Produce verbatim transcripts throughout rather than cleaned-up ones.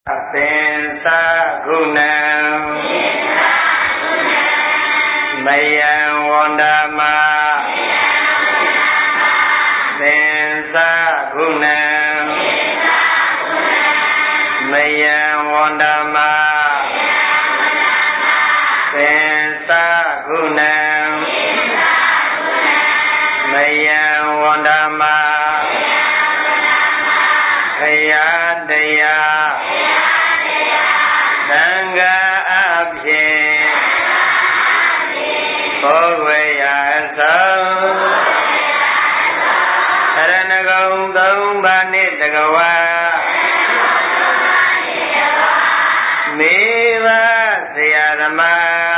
Pensa gunam Mayan wandama Pensa gunam Mayan wandama Pensa gunam Mayan wandama Kaya daya Sangga abye Bogwaya asam Saranagam dambani tagawa Meva siyadama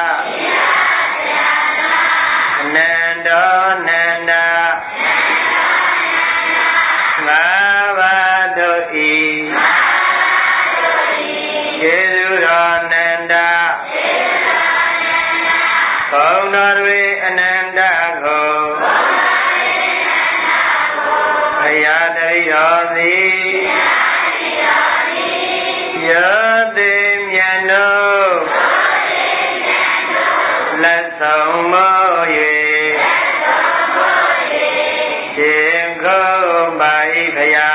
Nando nanda Ngavadoi Jesurananda Kaunarve ananda go Ayadari yadi Yadi myano Lasomoye Jimko bai khaya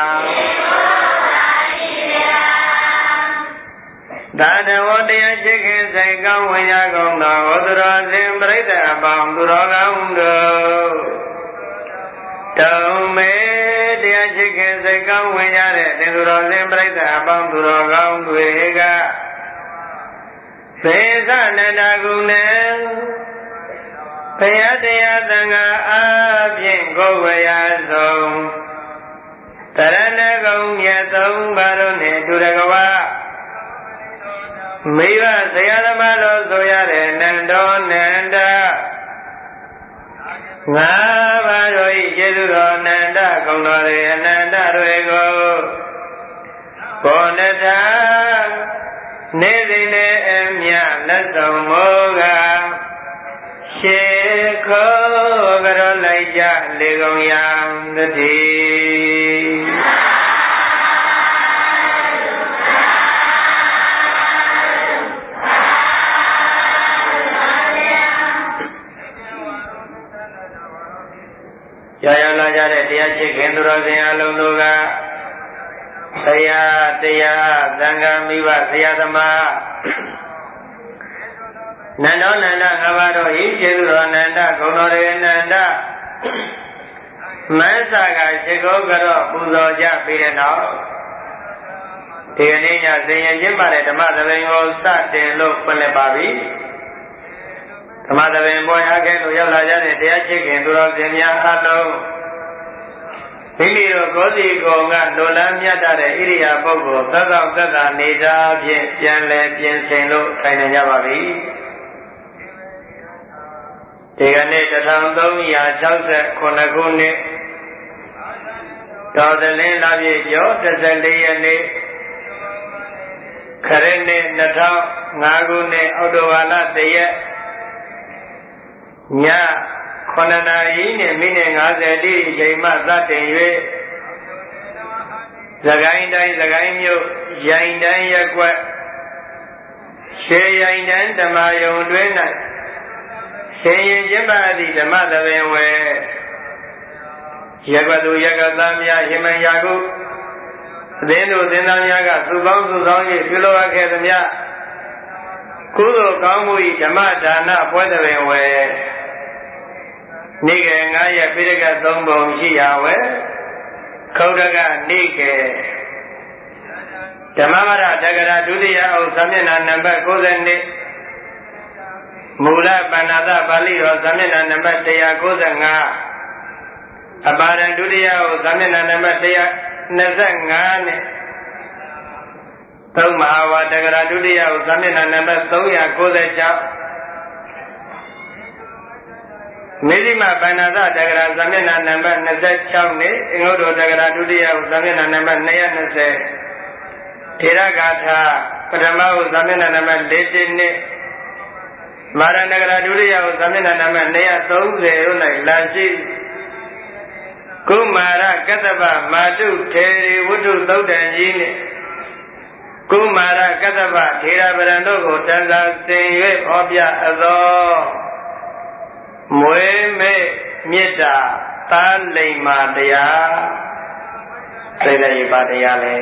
Dadawataya chikin saikam vijagam da Vadurasim praita apam duragam do Taume daya chikin saikam vijare Dindurasim praita apam duragam dvega Pesa nanda gunan Payataya sangha abhin govaya som Taranagam yasom barone duragawa Meva sayadamalo soyare nando nanda Ngavaroi jeduro nanda kaunare nanda ruego Bonata Nedine emya nasamoga Shekho garo laija legong yang nati Jaya la jare tiya chikin durasin alung duga Saya tiya sangga miwa siyadama Nando nanda ngavaro ijeduro nanda kaunore nanda Masaga shiko garo puzo ja pireno Tiga niya sinyan jimbare dhamma dhavengo sa tenlo pale babi Dhamma dhaven boya kelo yala jare tiya chikin durasin mya alung Himiro kosi ko nga nolan myatare iriya boggo Thakam thakka nida phin Pyanle pyansin lo kaina nya babi Tiga ni one thousand three hundred sixty-sevenခုနှစ်တော်သလင်းလပြည့်ကျော်twenty-fourရက်နေ့ခရစ်နှစ်two thousand fiveခုနှစ်အောက်တိုဘာလoneရက်ညsevenနာရီနဲ့မိနစ်fiftyတိအချိန်မှစတင်၍သခိုင်းတိုင်းသခိုင်းမြို့ရိုင်တန်းရက်ကွက်ရှေရိုင်တန်းဓမ္မယုံတွင်၌ရှင်ရင်ကျင်းပသည့်ဓမ္မသဘင်ဝဲရက်ကွက်သူရက်ကသားများဟိမံယာကုအသင်းတို့သင်္သားများကသုပေါင်းသုဆောင်၍ပြုလုပ်အပ်ခဲ့သမျှကုသိုလ်ကောင်းမှု၏ဓမ္မဒါနပွဲသဘင်ဝဲနေ့ကfiveရက်ပိဋကတ်threeပုံရှိရာဝဲခုတ်တကနေ့ကဓမ္မဝရတက္ကရာဒုတိယအုပ်စာမျက်နှာနံပါတ်ninetyမူလပဏ္ဏသပါဠိတော်စာမျက်နှာနံပါတ်one ninety-fiveအပါဒံဒုတိယအုပ်စာမျက်နှာနံပါတ်one twenty-fiveနဲ့သုံးမဟာဝါတက္ကရာဒုတိယအုပ်စာမျက်နှာနံပါတ်three ninety-sixမေဇိမပဏ္ဏသတက္ကရာစာမျက်နှာနံပါတ်twenty-sixနဲ့အင်္ဂုတ္တတက္ကရာဒုတိယအုပ်စာမျက်နှာနံပါတ်two twentyထေရဂါထာပထမအုပ်စာမျက်နှာနံပါတ်fortyနဲ့မာရဏဂရဒုတိယကိုသမဏနာမtwo thirtyတို့၌လာရှိကုမာရကတ္တဗမာတုထေရီဝတ္ထုသုတ်တံကြီးနှင့်ကုမာရကတ္တဗထေရဗရံတို့ကိုတန်စာဆင်၍ဟောပြအပ်သောမွေးမေ့မေတ္တာသာလိမ္မာတရားသိတဲ့ရပါတရားလဲ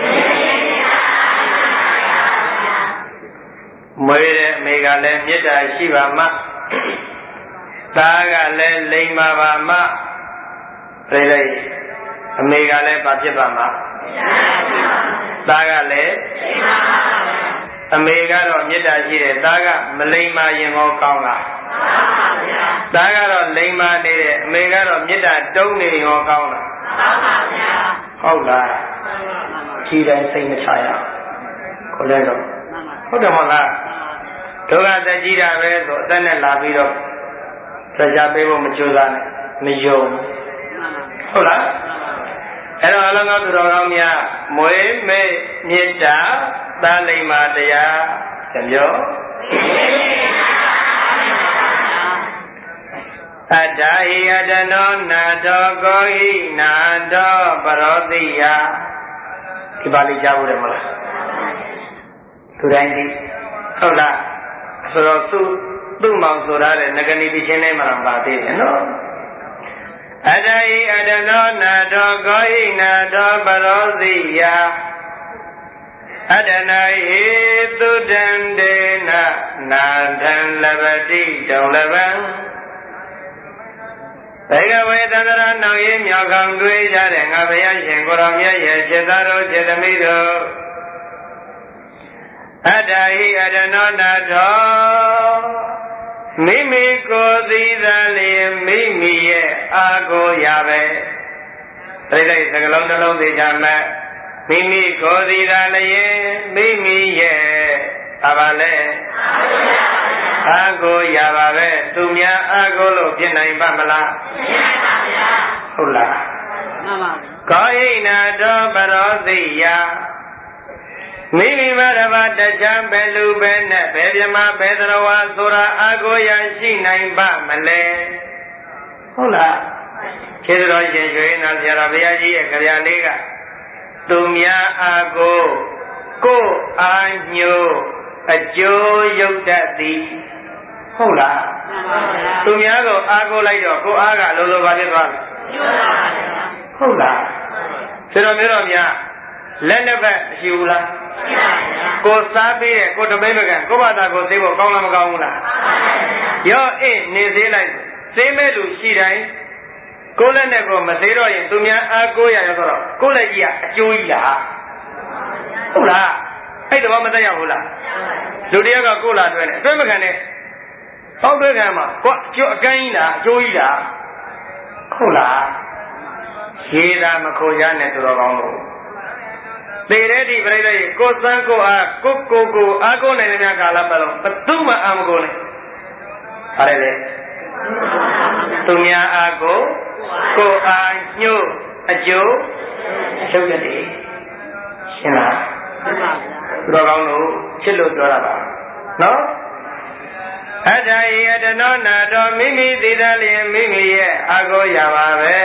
မွေးတဲ့အမေကလည်းမေတ္တာရှိပါမှသားကလည်းလိမ္မာပါမှသိတဲ့အမေကလည်းဘာဖြစ်ပါမှသားကလည်းအမေကတော့မေတ္တာရှိတယ်သားကမလိမ္မာရင်ကောကောင်းလားသားကတော့လိမ္မာနေတယ်အမေကတော့မေတ္တာတုံးနေရောကောင်းလားဟုတ်လားကြည်တိုင်းစိတ်မချရကိုလည်းတော့ဟုတ်တယ်မဟုတ်လားဒုက္ခသက်ကြီးတာပဲဆိုအသက်နဲ့လာပြီးတော့ကြာပေးဖို့မကြိုးစားနဲ့မယုံဟုတ်လားအဲ့တော့အလုံးစုံသူတော်ကောင်းများမွေးမေ့မေတ္တာသာလိမ္မာတရားကြပြောအတ္တဟိအတနောနာတောကိုဟိနာတောပရောတိယဒီပါဠိကြားဘူးတယ်မလားသူတိုင်းဒီဟုတ်လားဆိုတော့သူသူ့မောင်ဆိုရတဲ့ငကဏီတိချင်းလေးမှတော့ပါသေးတယ်နော်အတ္တဟိအတနောနာတောကိုဟိနာတောပရောတိယအတ္တနာဟိသုတံဒေနနာထံလပတိတုံလပံဘေကဝေသန္တရာနောင်ရေးမြောက်ကောင်တွေးကြတဲ့ငါဘုရားရှင်ကိုရောမြတ်ရဲ့စေသားတို့စေသမီးတို့အတ္တဟိအတနောနာတောမိမိကိုယ်သိသာလျင်မိမိရဲ့အာကိုရပဲပြိဋိစကလုံးတစ်လုံးသိကြမဲ့မိမိကိုယ်သိသာလျင်မိမိရဲ့ဘာပါလဲအာကိုရပါပဲသူများအာကိုလို့ဖြစ်နိုင်ပါမလားဖြစ်နိုင်ပါဗျာဟုတ်လားမှန်ပါကောဟိနာတောပရောသိယမိမိဘာရဘာတခြားဘယ်လူပဲနဲ့ဘယ်ပြမဘယ်တော်ဝါဆိုတာအာကိုရရှိနိုင်ပါမလဲဟုတ်လားကျေးဇူးတော်ရှင်ရွှေနာဆရာတော်ဘုရားကြီးရဲ့ကြရာလေးကသူများအာကိုကိုအာညိုအကျိုးရုပ်တတ်သည်ဟုတ်လားမှန်ပါဗျာသူများကိုအားကိုးလိုက်တော့ကိုအားကအလိုလိုပါဖြစ်သွားပြီဟုတ်လားဆရာတော်မျိုးတော်များလက်နှစ်ဖက်ရှိဘူးလားရှိပါဗျာကိုစားပြီးတဲ့ကိုတမိတ်မကန်ကိုဘာသာကိုသိဖို့ကောင်းလားမကောင်းဘူးလားမှန်ပါဗျာရောအေးနေသေးလိုက်သိမဲ့လူရှိတိုင်းကိုလက်နဲ့ကိုမသေးတော့ရင်သူများအားကိုးရရဆိုတော့ကိုလက်ကြီးကအကျိုးကြီးလားဟုတ်လားအဲ့တော့မသက်ရဘူးလားလူတယောက်ကကိုလာတွဲတယ်တွဲမခံနဲ့ပေါက်တွဲခံမှာကွာကျိုးအကန်းကြီးလားအကျိုးကြီးလားဟုတ်လားရေသာမခိုရနဲ့ဆိုတော့ကောင်းလို့သေတဲ့ဒီပြိတ္တိကိုစမ်းကိုအားကိုကိုကိုအားကိုနိုင်တဲ့များကာလပတ်လုံးဘသူမှအာမကိုနဲ့ပါတယ်လေသူများအားကိုကိုအားညှို့အကျိုးချုပ်ရတယ်ရှင်းလားသူတော်ကောင်းတို့ချစ်လို့ပြောတာပါနော်အတ္တဟိအတနောနာတောမိမိသိသာလျင်မိမိရဲ့အာကိုရပါပဲ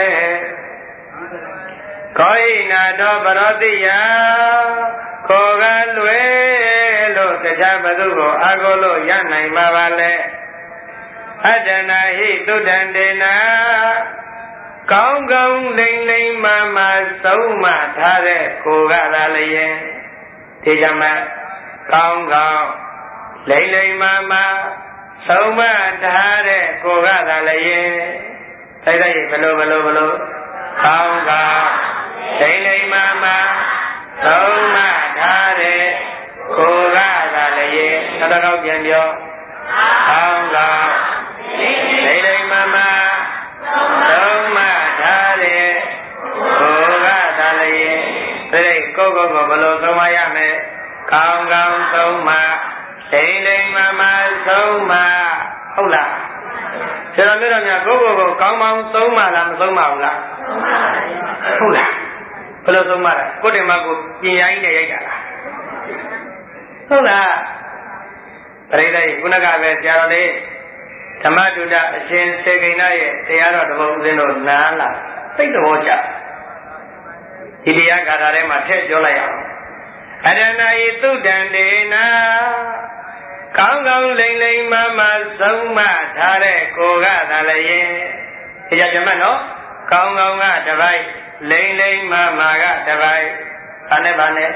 ခောဟိနာတောပရောတိယခောကလွယ်လို့တခြားဘသူကိုအာကိုလို့ရနိုင်မှာပါလေအတ္တနာဟိသုတ္တံဒေနာကောင်းကောင်းလိမ့်လိမ့်မှမှသုံးမှထားတဲ့ကိုကသာလျင်ဒီကြမှာကောင်းကောင်းလိမ့်လိမ့်မှမှသုံးမှထားတဲ့ကိုကသာလျင်တိုက်တိုက်ဘလို့ဘလို့ဘလို့ကောင်းကောင်းလိမ့်လိမ့်မှမှသုံးမှထားတဲ့ကိုကသာလျင်နောက်တော့ပြန်ပြောကောင်းကောင်းလိမ့်လိမ့်မှမှသုံးမှထားတဲ့ကိုကသာလျင်ဒီကိုကိုကိုဘလို့သုံးမရမယ်ကောင်းကောင်းသုံးမှလိမ့်လိမ့်မှမှသုံးမှဟုတ်လားဆရာမျိုးတော်များကိုကိုကိုကောင်းကောင်းသုံးမှလားမသုံးမှဘူးလားဟုတ်လားဘယ်လိုသုံးမှလဲကိုတင်မကိုပြင်ရိုင်းနဲ့ရိုက်တာလားဟုတ်လားပရိသတ်ခုနကပဲဆရာတော်လေးဓမ္မတုဒ္ဒအရှင်စေကိဏရဲ့တရားတော်တစ်ပုဒ်ဦးဇင်းတို့နားလာသိတဲ့ဘောကြဒီတရားဂါထာထဲမှာထည့်ပြောလိုက်အောင်အအရဏယသုတံဒေနာကောင်းကောင်းလိမ့်လိမ့်မမဆုံးမထားတဲ့ကိုကသာလည်းရင်ဒီကြကြမနော်ကောင်းကောင်းကတပိုက်လိမ့်လိမ့်မမကတပိုက်ဘာနဲ့ဘာနဲ့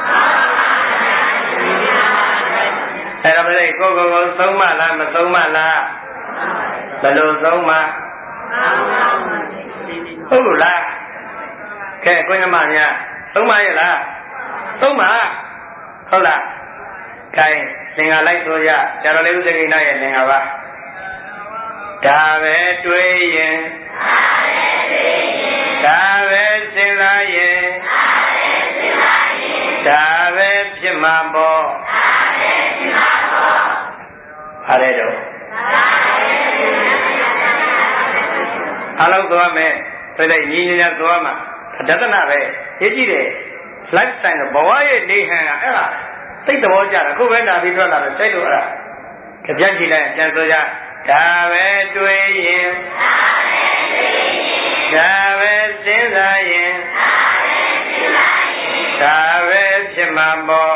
အဲ့ဒါပဲကိုကိုကိုဆုံးမလားမဆုံးမလားဘယ်လိုဆုံးမဟုတ်လားကဲကိုညမများဆုံးမရဲ့လားဆုံးမဟုတ်လားခိုင်းသင်္ဃာလိုက်ဆိုရဆရာတော်လေးဥစ္စကိဏရဲ့သင်္ဃာပါဒါပဲတွေးရင်ဒါပဲစဉ်းစားရင်ဒါပဲဖြစ်မှာပေါ့အားရတော့အလုံးသွားမယ်ဆိုတဲ့ညီညီနဲ့သွားမှာဒသနာပဲရေးကြည့်တယ် lifestyle ဘဝရဲ့နေဟန်ကအဲ့ဒါသိတဲ့ဘောကြတာအခုပဲလာပြီးထွက်လာတော့စိတ်လို့အဲ့ဒါကြပြကြည့်လိုက်ပြန်ဆိုကြဒါပဲတွေးရင်ဒါပဲစဉ်းစားရင်ဒါပဲဖြစ်မှာပေါ့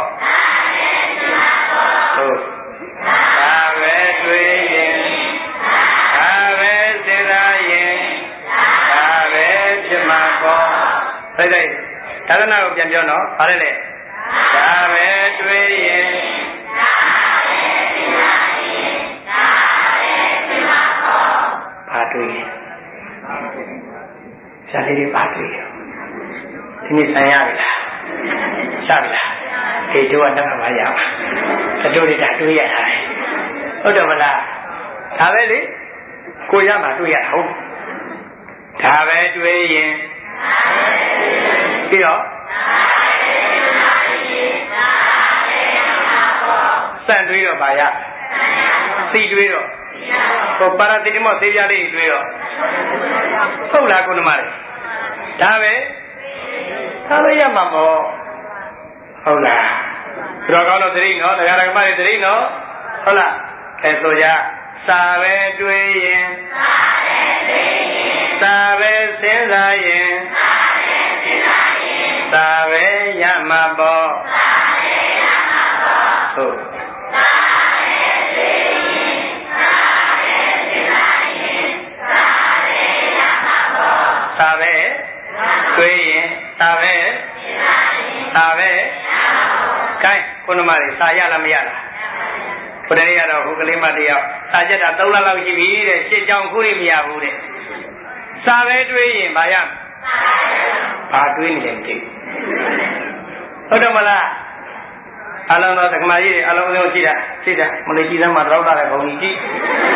ဟုတ်ဒါပဲတွေးရင်ဒါပဲစဉ်းစားရင်ဒါပဲဖြစ်မှာပေါ့သိတဲ့သာသနာကိုပြန်ပြောနော်ဗါလဲလေဒါပဲတွေးရင်ဘာတွေးဆရာလေးဘာတွေးဒီနေ့ဆံရပြီလားစပြီလားဒီတို့ကတော့မရပါဘူးတို့တွေဒါတွေးရတာဟုတ်တယ်မလားဒါပဲလေကိုရမှာတွေးရတာဟုတ်ဒါပဲတွေးရင်ပြီးတော့စံတွေးတော့ပါရစီတွေးတော့ဟိုပါရာတီမောသေးပြလေးတွေးတော့ဟုတ်လားကုဏမလေးဒါပဲဒါပဲရမှာပေါ့ဟုတ်လားဘုရားကောင်းတော့သတိနော်တရားဓမ္မတွေသတိနော်ဟုတ်လားအဲဆိုကြစာပဲတွေးရင်စာပဲစဉ်းစားရင်စာပဲရမှာပေါ့ဟုတ်စာပဲတွေးရင်စာပဲစာပဲကိုင်းခုနမလေးစာရလားမရလားဘုရားရတော့ဟိုကလေးမတယောက်စာကြက်တာသုံးလလောက်ရှိပြီတဲ့ရှစ်ကြောင်ခုရိမရဘူးတဲ့စာပဲတွေးရင်ဘာရဘာတွေးနေလဲမသိဟုတ်တယ်မလားအလုံးသောသက္ကမကြီးတွေအလုံးစုံရှိတာရှိတာမလေးကြီးသမ်းမှာတော့တာတဲ့ဘုံကြီးကြည့်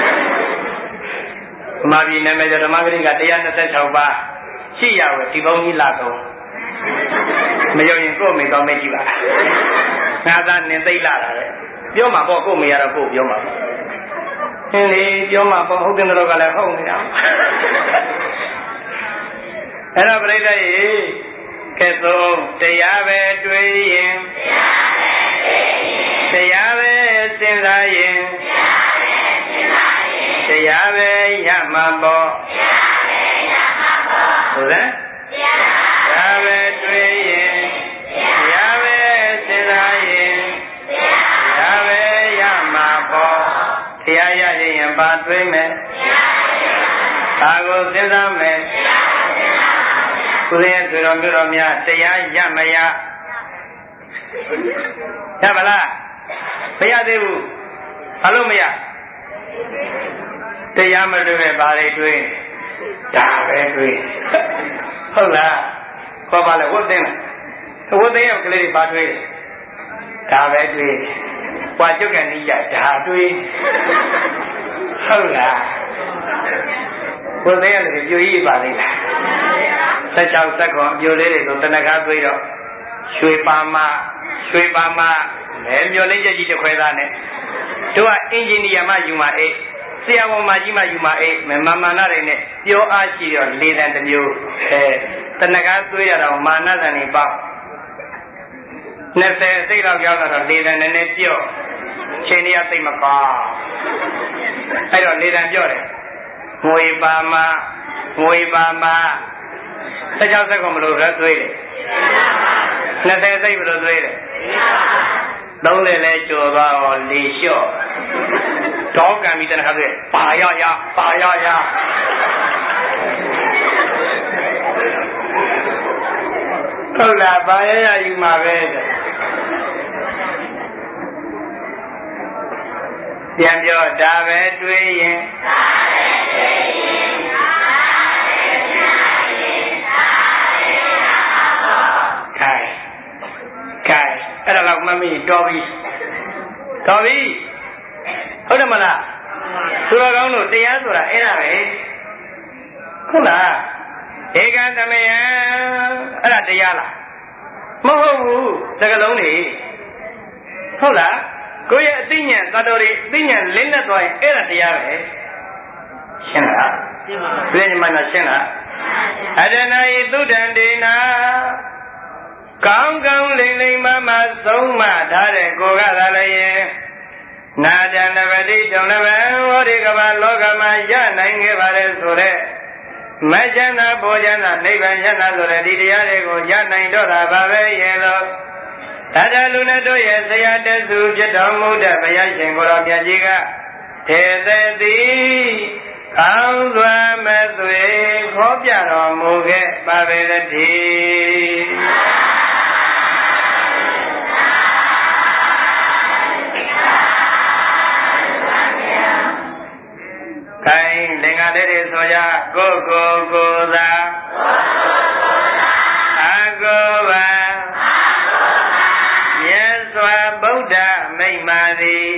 မာပြည်နာမည်ဓမ္မဂရိကone twenty-sixပါးရှိရဝယ်ဒီဘုံကြီးလာတော့မယုံရင်ကို့မေကောင်းမေကြည့်ပါငါသာနင်သိလာတာတဲ့ပြောမှာပေါ့ကို့မေရတော့ကို့ပြောမှာပေါ့အင်းလေပြောမှာပေါ့ဟုတ်တယ်တော့ကလည်းဟုတ်နေတာအဲ့တော့ပြိဿရေကဲဆုံးတရားပဲတွေးရင်တရားပဲစဉ်းစားရင်တရားပဲရမှာပေါ့ဟုတ်လားတရားပဲတွေးရင်တရားပဲစဉ်းစားရင်တရားပဲရမှာပေါ့တရားရရင်ဘာတွေးမယ်ဘာကိုစဉ်းစားမယ်ကိုယ်ရဲ့ဆိုတော်မျိုးတော်များတရားရမရရပါလားမရသေးဘူးဘာလို့မရတရားမတွေ့ပဲဘာတွေတွေ့ဒါပဲတွေ့ဟုတ်လားခေါ်ပါလေဝတ်သိမ်းလားဝတ်သိမ်းရောကလေးတွေဘာတွေ့ဒါပဲတွေ့ပွားကျုပ်ကနီးရဒါတွေ့ဟုတ်လားဝတ်သိမ်းရတယ်ပြိုကြီးပါလိမ့်လားဆက်ချောက်ဆက်ခွန်အပြိုလေးတွေကိုတဏ္ဍကားသွေးတော့ရွှေပါမရွှေပါမလဲမျိုးလေးချက်ကြီးတစ်ခွဲသားနဲ့တို့ကအင်ဂျင်နီယာမှယူမှာအေးဆရာဝန်မကြီးမှယူမှာအေးမမာနတွေနဲ့ပြောအားရှိတော့လေတံတစ်မျိုးအဲတဏ္ဍကားသွေးရတော့မာနတန်နေပေါ့နှစ်ဆယ်စိတ်လောက်ရောက်တော့လေတံနည်းနည်းပြော့ချိန်ရသိမ့်မကောင်းအဲ့တော့လေတံပြော့တယ်ငွေပါမငွေပါမဆက်ကြောက်ဆက်ကုန်မလို့ရသွေးတယ်ဟနှစ်ဆယ်စိတ်ဘယ်လိုသွေးလဲသုံးဆယ်လဲကျော်သွားတော့လေလျှော့တောကံပြီးတခါသွေးပါရရပါရရဟုတ်လားပါရရယူမှာပဲပြန်ပြောဒါပဲတွေးရင်ခိုင်ခိုင်အဲ့ဒါတော့မမီတော်ပြီတော်ပြီဟုတ်တယ်မလားသူတော်ကောင်းတို့တရားဆိုတာအဲ့ဒါပဲဟုတ်လားဧကံသမယံအဲ့ဒါတရားလားမဟုတ်ဘူးစကလုံးတွေဟုတ်လားကိုယ့်ရဲ့အသိဉာဏ်သတ္တတွေအသိဉာဏ်လင်းလက်သွားရင်အဲ့ဒါတရားပဲရှင်းလားရှင်းပါဘူးပြည့်ညမနာရှင်းလားအဒနာယသုဒ္ဓံဒေနာကောင်းကောင်းလိမ့်လိမ့်မမဆုံးမထားတဲ့ကိုကသာလည်းနာတံတပတိတုံလဘံဝရိကဘာလောကမှာရနိုင်ခဲ့ပါလေဆိုတဲ့မချမ်းသာဘောချမ်းသာနိဗ္ဗာန်ချမ်းသာဆိုတဲ့ဒီတရားတွေကိုရနိုင်တော့တာပါပဲရဲ့လို့ဒါတလူနဲ့တို့ရဲ့ဆရာတဆူဖြစ်တော်မူတဲ့ဘုရားရှင်ကိုတော်မြတ်ကြီးကထေသေတိကောင်းစွာမဲ့သွေခေါ်ပြတော်မူခဲ့ပါပဲတည်းကိုင်းလင်္ကာလေးတွေဆိုကြကိုကိုကိုသာအကိုပါမြတ်စွာဘုရားမိမ္မာသည်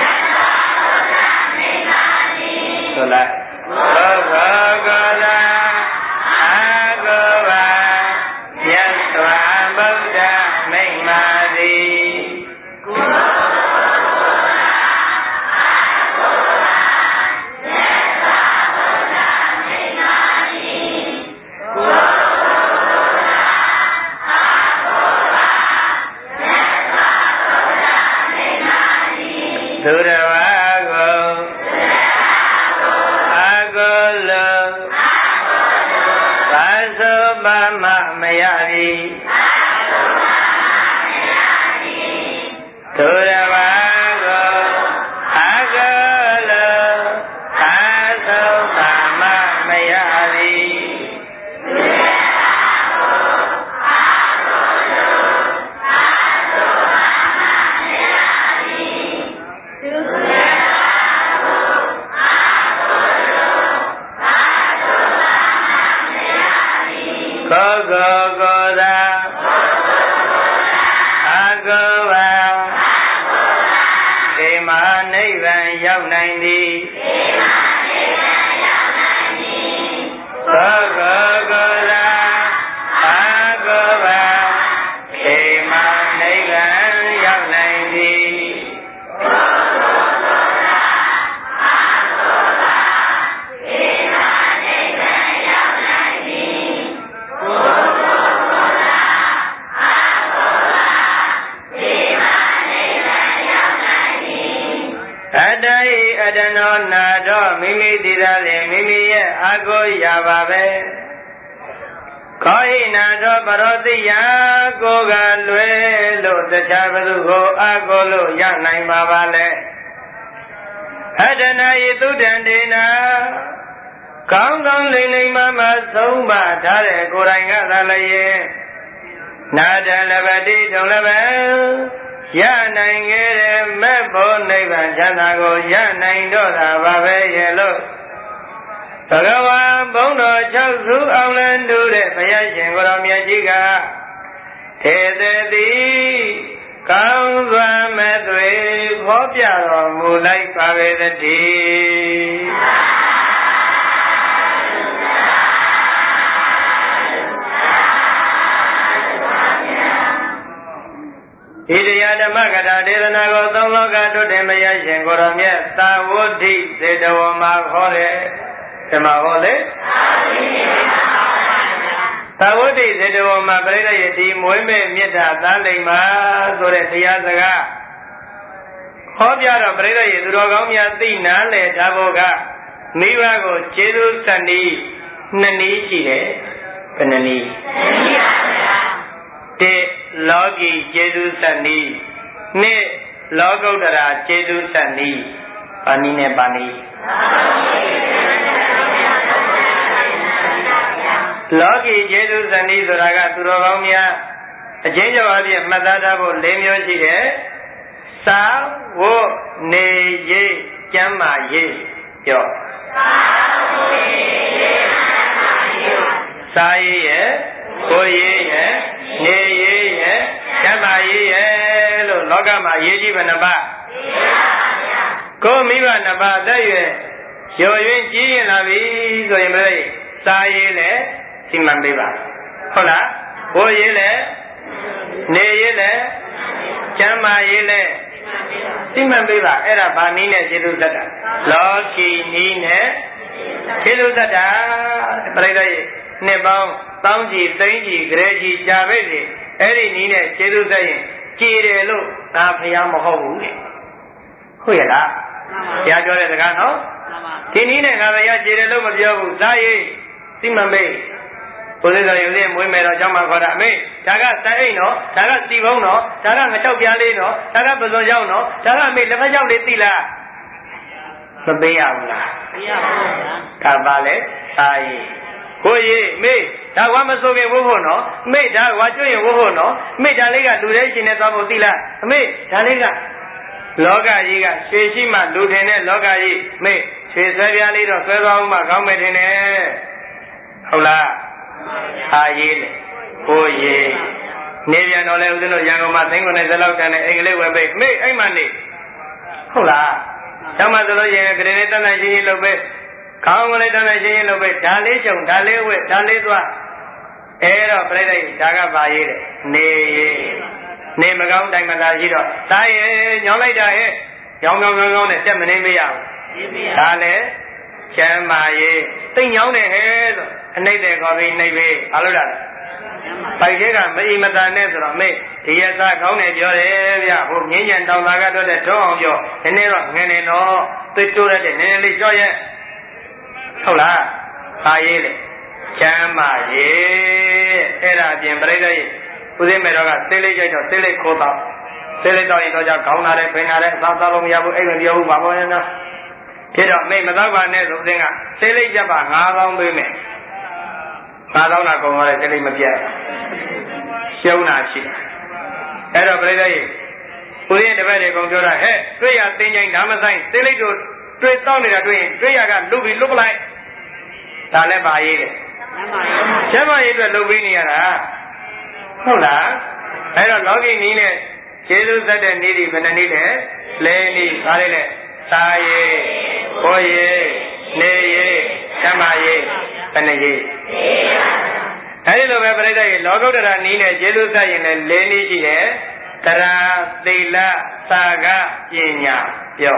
ဆိုလိုက်ကိုကိုကိုသာအကိုပါမြတ်စွာဘုရားမိမ္မာသည်သူတော်ဘာကိုအကုလောဘာသောပါမမရသည်သူတော်ဘာကိုအကုလောဘာသောပါမမရသည်ကိုကိုကိုသာအကိုပါဒီမှာနိဗ္ဗာန်ရောက်နိုင်သည်ကိုကိုကိုသာအကိုပါဒီမှာနိဗ္ဗာန်ရောက်နိုင်သည်အတနောနာတော့မိမိတည်သားလေမိမိရဲ့အာကိုရပါပဲခောဟိနာတော့ပရောတိယကိုကလွဲလို့တခြားဘသူကိုအာကိုလို့ရနိုင်ပါပါလဲအတနာယသုဒ္ဓံဒေနာကောင်းကောင်းလိမ့်လိမ့်မမဆုံးပါထားတဲ့ကိုယ်တိုင်ကသာလည်းနာတလပတိထုံလပံရနိုင်ခဲ့တဲ့မဲ့ဖို့နိဗ္ဗာန်ချမ်းသာကိုရနိုင်တော့တာပါပဲရဲ့လို့ဘဂဝါဘုန်းတော်၆စုအောင်လန်းတူတဲ့ဘုရားရှင်ကိုတော်မြတ်ကြီးကထေသေတိကောင်းစွာမဲ့သွေခေါ်ပြတော်မူလိုက်ပါပဲတည်းဒီတရားဓမ္မကထာဒေသနာကိုသုံးလောကတွတ်တင်မရရှင်ကိုတော်မြတ်သာဝဋ္ဌိစေတဝမှာခေါ်တယ်ဓမ္မဟောလေသာဝဋ္ဌိစေတဝမှာပြိဋိယတိမွေးမဲ့မေတ္တာသားလိမ္မာဆိုတဲ့တရားစကားဟောပြတော့ပြိဋိယသူတော်ကောင်းများသိနာလေထားဖို့ကမိဘကိုကျေးဇူးစံဒီနှစ်နည်းရှိတယ်ဘယ်နှနည်းတတေလောကီကျေစုသတ်နီးနှစ်လောကုတ္တရာကျေစုသတ်နီးပါဏိနဲ့ပါဏိလောကီကျေစုသတ်နီးဆိုတာကသူတော်ကောင်းများအချင်းချင်းအပြင်မှတ်သားထားဖို့၄မျိုးရှိတယ်စာဝတ်နေရေးကျမ်းမာရေးပြောစာရေးရဲ့ကိုရေးရဲ့နေရေးရဲ့ကျမ်းမာရေးရဲ့လို့လောကမှာရေးကြည့်ဘယ်နှပါကိုမိဘနှစ်ပါးအသက်ရွယ်ရော်ရင်းကြီးရင်လာပြီဆိုရင်မလို့စာရေးလဲစီမံပေးပါဟုတ်လားကိုရေးလဲနေရေးလဲကျမ်းမာရေးလဲစီမံပေးပါအဲ့ဒါဗာနည်းနဲ့ခြေထုသက်တာလောကီနည်းနဲ့ခြေထုသက်တာပြိဿရဲ့နှစ်ပေါင်းတောင်းကြီးသိန်းကြီးကြဲကြီးကြာပဲ့စီအဲ့ဒီနည်းနဲ့ခြေထုသက်ရင်ကြည်တယ်လို့ဒါဖျားမဟုတ်ဘူးလေဟုတ်ရဲ့လားဘုရားပြောတဲ့စကားနော်ဒီနည်းနဲ့ငါဘုရားကြည်တယ်လို့မပြောဘူးဇာရေးစီမံပေးဘုရားတော်ရုပ်ရှင်မွေးမယ်တော့ကျောင်းမှာခေါ်တာအမေဒါကစံအိတ်နော်ဒါကစီပုံးနော်ဒါကငချောက်ပြားလေးနော်ဒါကပဇွန်ရောက်နော်ဒါကအမေလက်ဖက်ရောက်လေးသိလားမပေးရဘူးလားပေးရပါဘူးဗျာဒါပါလေစာရေးကိုရေးမေဒါဝါမစိုးခင်ဝတ်ဖို့နော်မေဒါဝါကျွရင်ဝတ်ဖို့နော်မေဒါလေးကလူတဲ့ရှင်နဲ့သွားဖို့သိလားအမေဒါလေးကလောကကြီးကရွှေရှိမှလူထင်တဲ့လောကကြီးမေရွှေဆွဲပြားလေးတော့ဆွဲသွားအောင်မှကောင်းမယ်ထင်တယ်ဟုတ်လားအာရေးလေကိုရေးနေပြန်တော့လေဦးဇင်းတို့ရန်ကုန်မှာသိန်းကိုယ်နဲ့ဇလောက်တန်းနဲ့အိမ်ကလေးဝယ်ပေးမေအိမ်မနေဟုတ်လားကျောင်းမှာဆိုလို့ရင်ဂရေနဲ့တန်းတန်းရှင်းရှင်းလုပ်ပေးခေါင်းကလေးတန်းတန်းရှင်းရှင်းလုပ်ပေးဓာလေးချုံဓာလေးဝဲဓာလေးသွားအဲ့တော့ပြိဿဓာကပါရေးတယ်နေနေမကောင်းတိုင်မသာရှိတော့ဒါရဲ့ညောင်းလိုက်တာဟဲ့ညောင်းညောင်းညောင်းညောင်းနဲ့တက်မနေမရဘူးဒါလည်းကျမ်းမာရေးသိညောင်းတယ်ဟဲ့ဆိုအနှိမ့်တယ်ခေါ်ပြီးနှိမ့်ပြီးဘာလို့လဲပိုက်သေးကမအိမ်မတန်နဲ့ဆိုတော့မေဒီရသားကောင်းတယ်ပြောတယ်ဗျဟိုငင်းညံတောင်သားကတော့တဲ့ထုံးအောင်ပြောနည်းနည်းတော့ငင်းနေတော့သိတိုးရတဲ့နည်းနည်းလေးကြောက်ရဲ့ဟုတ်လားပါရေးလေကျမ်းမာရေးအဲ့ဒါအပြင်ပြိဿရဲ့ဦးသိမဲ့တော့ကသိလေးကြိုက်တော့သိလေးခိုးတော့သိလေးတော့ရင်တော့ကြောက်ကောင်းလာတယ်ဖိနေတယ်အစားသားလို့မရဘူးအဲ့လိုပြောဘူးပါဘောနော်ဖြစ်တော့မေမတော့ပါနဲ့ဆိုဦးသိကသိလေးချက်ပါငါးကောင်းပေးမယ်ငါးကောင်းတာကုန်သွားတယ်သိလေးမပြတ်ရှုံးတာရှိတယ်အဲ့တော့ပြိဿရဲ့ဦးသိရဲ့တပည့်တွေကုန်ပြောတာဟဲ့တွေ့ရသိငိုင်းဓမ္မဆိုင်သိလေးတို့တွေ့တောင်းနေတာတွေ့ရင်တွေ့ရကလုပြီးလုပလိုက်ဒါလည်းပါရေးတယ်ကျမ်းမာရေးအတွက်လုပ်ပြီးနေရတာဟုတ်လားအဲ့တော့လောကီနည်းနဲ့ကျေးဇူးသက်တဲ့နည်းဒီဘယ်နှနည်းလဲလဲနည်းဒါလေးနဲ့စာရေးကိုရေးနေရေးကျမ်းမာရေးဘယ်နှရေးအဲ့ဒီလိုပဲပြိဿရေလောကုတ္တရာနည်းနဲ့ကျေးဇူးသက်ရင်လည်းလဲနည်းရှိတယ်တရာသီလသာကပညာပြော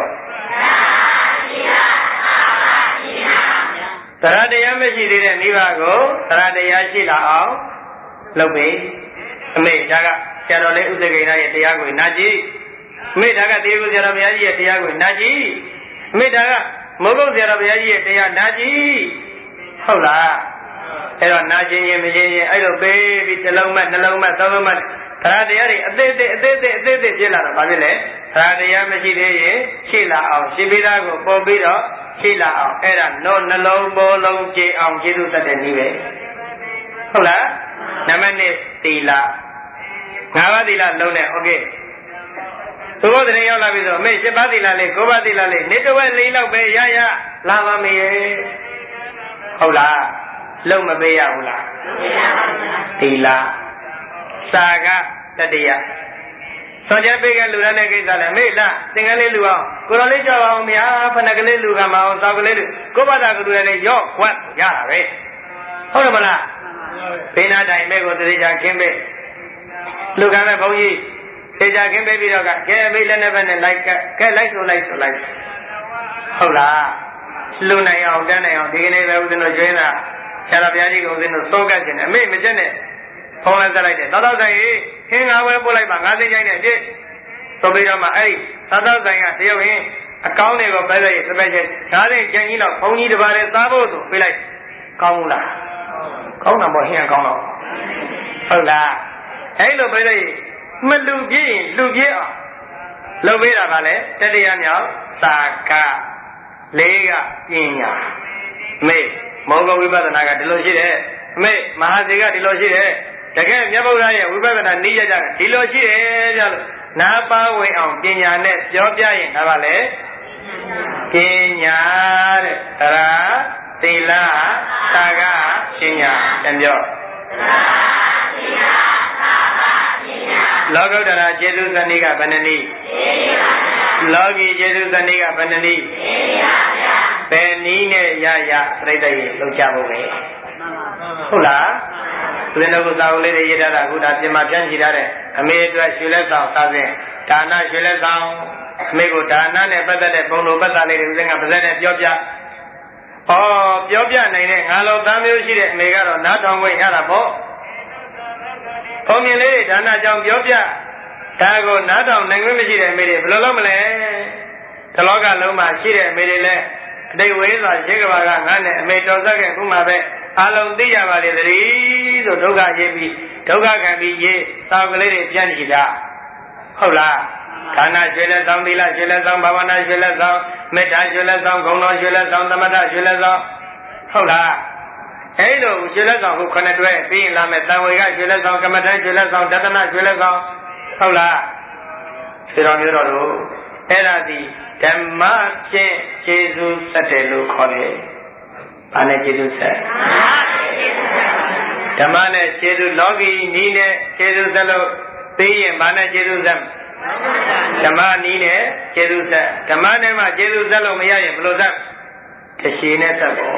တရားတရားမရှိသေးတဲ့မိဘကိုတရားတရားရှိလာအောင်လုပ်ပေးအမေဒါကဆရာတော်လေးဥစ္စေကိန်းရဲ့တရားကိုနာကြည့်အမေဒါကတေကိုဆရာတော်ဘုရားကြီးရဲ့တရားကိုနာကြည့်အမေဒါကမိုးကုတ်ဆရာတော်ဘုရားကြီးရဲ့တရားနာကြည့်ဟုတ်လားအဲ့တော့နာကျင်ရင်မရင်ရင်အဲ့လိုပေးပြီးတစ်လုံးမဲ့နှလုံးမဲ့သုံးလုံးမဲ့တရားတရားတွေအသေးသေးအသေးသေးအသေးသေးဖြစ်လာတော့ဘာဖြစ်လဲတရားတရားမရှိသေးရင်ရှိလာအောင်ရှိပြီးသားကိုပေါ်ပြီးတော့ရှိလာအောင်အဲ့ဒါနောနှလုံးပေါ်လုံးကြည်အောင်ကျေးဇူးတတ်တဲ့နည်းပဲဟုတ်လားနံပါတ်နှစ်သီလငါးပါးသီလလုံးနဲ့โอเคသူတို့တည်းရောက်လာပြီဆိုအမေရှစ်ပါးသီလလေးကိုးပါးသီလလေးနေတဝက်လေးလောက်ပဲရရလာပါမေဟုတ်လားလုံးမပေးရဘူးလားသီလစာကတတိယဆောင်းချပေးကလူရတဲ့ကိစ္စလဲမေ့လားသင်္ကန်းလေးလူအောင်ကိုတော်လေးကြောက်အောင်ဗျာဖဏကလေးလူကမအောင်သောက်ကလေးလူကိုဘာသာကလူရတဲ့ရော့ခွတ်ရတာပဲဟုတ်တယ်မလားဘေးနာတိုင်မဲ့ကိုသေချာခင်းပေးလူကမဲ့ဘုန်းကြီးသေချာခင်းပေးပြီးတော့ကကဲမေးလက်နဲ့ဘက်နဲ့လိုက်ကကဲလိုက်ဆိုလိုက်ဆိုလိုက်ဟုတ်လားလူနိုင်အောင်တန်းနိုင်အောင်ဒီကနေ့ပဲဦးဇင်းတို့ကျွင်းတာဆရာတော်ဘုရားကြီးကဦးဇင်းတို့သုံးကတ်ခြင်းနဲ့အမေမချက်နဲ့ဖုံးလိုက်ဆက်လိုက်တယ်သောတော်ဆိုင်ကြီးခင်းငါဝဲပို့လိုက်ပါငါသိချိုင်းနဲ့အပြည့်ဆိုပြီးတော့မှအဲ့ဒီသောတော်ဆိုင်ကတရုတ်ရင်းအကောင်းတွေကိုပဲလိုက်စပက်ချက်ဓာတ်ရင်ကျန်ကြီးတော့ဘုန်းကြီးတစ်ပါးနဲ့စားဖို့ဆိုပြလိုက်ကောင်းလားကောင်းတာပေါ့ဟင်းကောင်းတော့ဟုတ်လားအဲ့လိုပြိလိုက်မလူပြည့်လူပြည့်အောင်လုပ်ပေးတာကလည်းတတိယမြောက်သာကလေးကပညာမေမောဂဝိပဿနာကဒီလိုရှိတယ်အမေမဟာစီကဒီလိုရှိတယ်တကယ်မြတ်ဗုဒ္ဓရဲ့ဝိပဿနာနည်းရကြဒီလိုရှိတယ်ကြလို့နာပါဝင်အောင်ပညာနဲ့ပြောပြရင်ဒါပါလေပညာတဲ့တရားသီလသာကပညာတပြောလောကုတ္တရာကျေစုသဏိကဘယ်နှနည်းလောကီကျေစုသဏိကဘယ်နှနည်းဘယ်နည်းနဲ့ရရပြိတ္တရေလောက်ကြဖို့ပဲဟုတ်လားဦးဇင်းတို့ကသာဝလေးတွေရေးထားတာအခုဒါပြင်မှာပြန်ကြည့်ထားတဲ့အမေအတွက်ရွှေလက်ဆောင်သာစဉ်ဒါနရွှေလက်ဆောင်အမေကိုဒါနနဲ့ပတ်သက်တဲ့ဘုံလိုပတ်သက်လေးတွေဦးဇင်းကပါဇက်နဲ့ပြောပြဩပြောပြနိုင်တဲ့ငါလိုသားမျိုးရှိတဲ့အမေကတော့နားထောင်ခွင့်ရတာပေါ့ဘုံမြင်လေးဒါနကြောင့်ပြောပြဒါကိုနားထောင်နိုင်ခွင့်မရှိတဲ့အမေတွေဘယ်လိုလုပ်မလဲတလောကလုံးမှာရှိတဲ့အမေတွေလည်းအတိတ်ဝေးစွာရှိကဘာကငါနဲ့အမေတော်ဆက်ခဲ့ခုမှပဲအလုံးသိရပါလေသတည်းဆိုဒုက္ခရေးပြီးဒုက္ခခံပြီးရေးသာကလေးတွေပြန်ကြည့်တာဟုတ်လားဒါနရွှေလက်ဆောင်သီလရွှေလက်ဆောင်ဘာဝနာရွှေလက်ဆောင်မေတ္တာရွှေလက်ဆောင်ဂုဏ်တော်ရွှေလက်ဆောင်သမထရွှေလက်ဆောင်ဟုတ်လားအဲ့လိုရွှေလက်ဆောင်ကိုခုနှစ်တွဲပြီးရင်လာမယ်တန်ဝေကရွှေလက်ဆောင်ကမ္မထရွှေလက်ဆောင်တသနာရွှေလက်ဆောင်ဟုတ်လားခြေတော်မျိုးတော်တို့အဲ့ဒါဒီဓမ္မဖြင့်ခြေစုဆက်တယ်လို့ခေါ်တယ်။ဘာနဲ့ခြေစုဆက်ဓမ္မနဲ့ခြေစုလောကီနည်းနဲ့ခြေစုဆက်လို့ပြီးရင်ဘာနဲ့ခြေစုဆက်ဓမ္မနည်းနဲ့ခြေစုဆက်ဓမ္မနဲ့မှခြေစုဆက်လို့မရရင်ဘယ်လိုဆက်တစ်ရှည်နဲ့ဆက်ပေါ့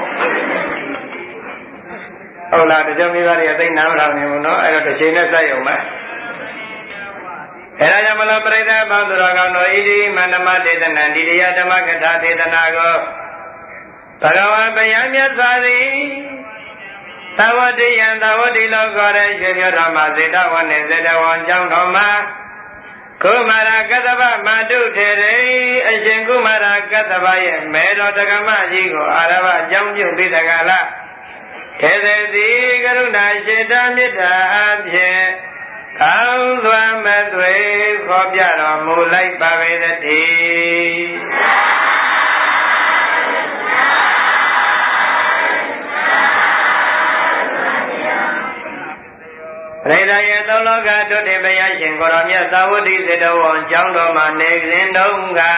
ဟုတ်လားတချို့မိသားတွေအသိနားမထောင်နေဘူးနော်အဲ့တော့တစ်ရှည်နဲ့ဆက်ရုံပဲအဲ့ဒါကြောင့်မလို့ပရိသတ်ပေါင်းသူတော်ကောင်းတို့ဣတိမန္တမဒေသနာဒီတရားဓမ္မကထာဒေသနာကိုဘဂဝါဘုရားမြတ်စွာသည်သဝတိယံသဝတိလောကောရဲ့ရွှေမြို့တော်မှာဇေတဝန်နဲ့ဇေတဝန်ကျောင်းတော်မှာကုမာရကတ္တဗမတုထေရိအရှင်ကုမာရကတ္တဗရဲ့မေတော်တက္ကမကြီးကိုအာရဘအကြောင်းပြုပြီးတကလားထေသေတိကရုဏာရှိတာမေတ္တာအဖြင့်ကောင်းစွာမသွေခေါ်ပြတော်မူလိုက်ပါပေသတည်းပရိသတ်ရဲ့သုံးလောကဒုတိယဘုရားရှင်ကိုရောမြတ်သာဝတိစေတဝံကျောင်းတော်မှာနေစဉ်တုန်းက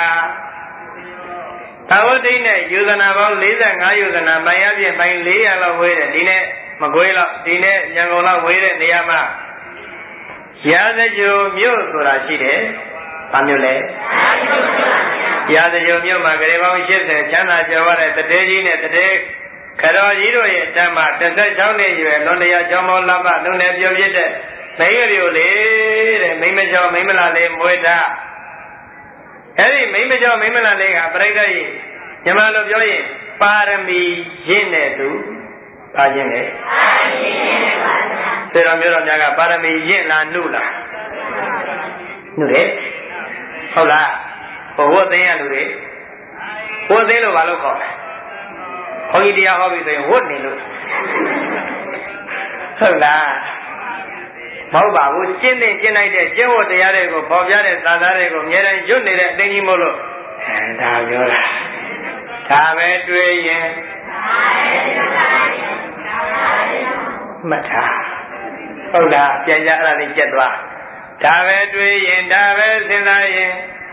သာဝတိနဲ့ယူဇနာပေါင်း၄၅ယူဇနာပိုင်းအပြင်ပိုင်း၄၀၀လောက်ဝေးတယ်ဒီနဲ့မကွေးလောက်ဒီနဲ့ရန်ကုန်လောက်ဝေးတဲ့နေရာမှာရာဇဂိုမြို့ဆိုတာရှိတယ်။ဘာမြို့လဲ။ရာဇဂိုမြို့မှာဂရေပေါင်း၈၀ချမ်းသာကြွယ်ဝတဲ့တထေးကြီးနဲ့တထေးခတော်ကြီးတို့ရဲ့တမ်းမှာတစ်ဆက်၆နှစ်ရွယ်လွန်တရားကျော်မောလပလူနယ်ပြုံပြတဲ့မိန်းကလေးလေးတဲ့မိန်းမကျော်မိန်းမလာလေးမွေးတာအဲ့ဒီမိန်းမကျော်မိန်းမလာလေးကပြိတ္တကြီးညီမလိုပြောရင်ပါရမီရင့်တဲ့သူပါခြင်းလေပါရမီရင့်တဲ့ပါစေတော်မျိုးတော်များကပါရမီရင့်လားနှုတ်လားနှုတ်တယ်ဟုတ်လားဘဝသိရလူတွေဘဝသိလို့ဘာလို့ခေါ်လဲဘုန်းကြီးတရားဟောပြီဆိုရင်ဝတ်နေလို့ဟုတ်လားမဟုတ်ပါဘူးကျင့်တဲ့ကျင့်လိုက်တဲ့ကျင့်ဝတ်တရားတွေကိုပေါ်ပြတဲ့သာသနာတွေကိုအများနဲ့ရွတ်နေတဲ့အတင်းကြီးမို့လို့အဲဒါပြောတာဒါပဲတွေးရင်မှတ်ထားဟုတ်လားပြန်ကြအဲ့ဒါလေးကျက်သွားဒါပဲတွေးရင်ဒါပဲစဉ်းစားရင်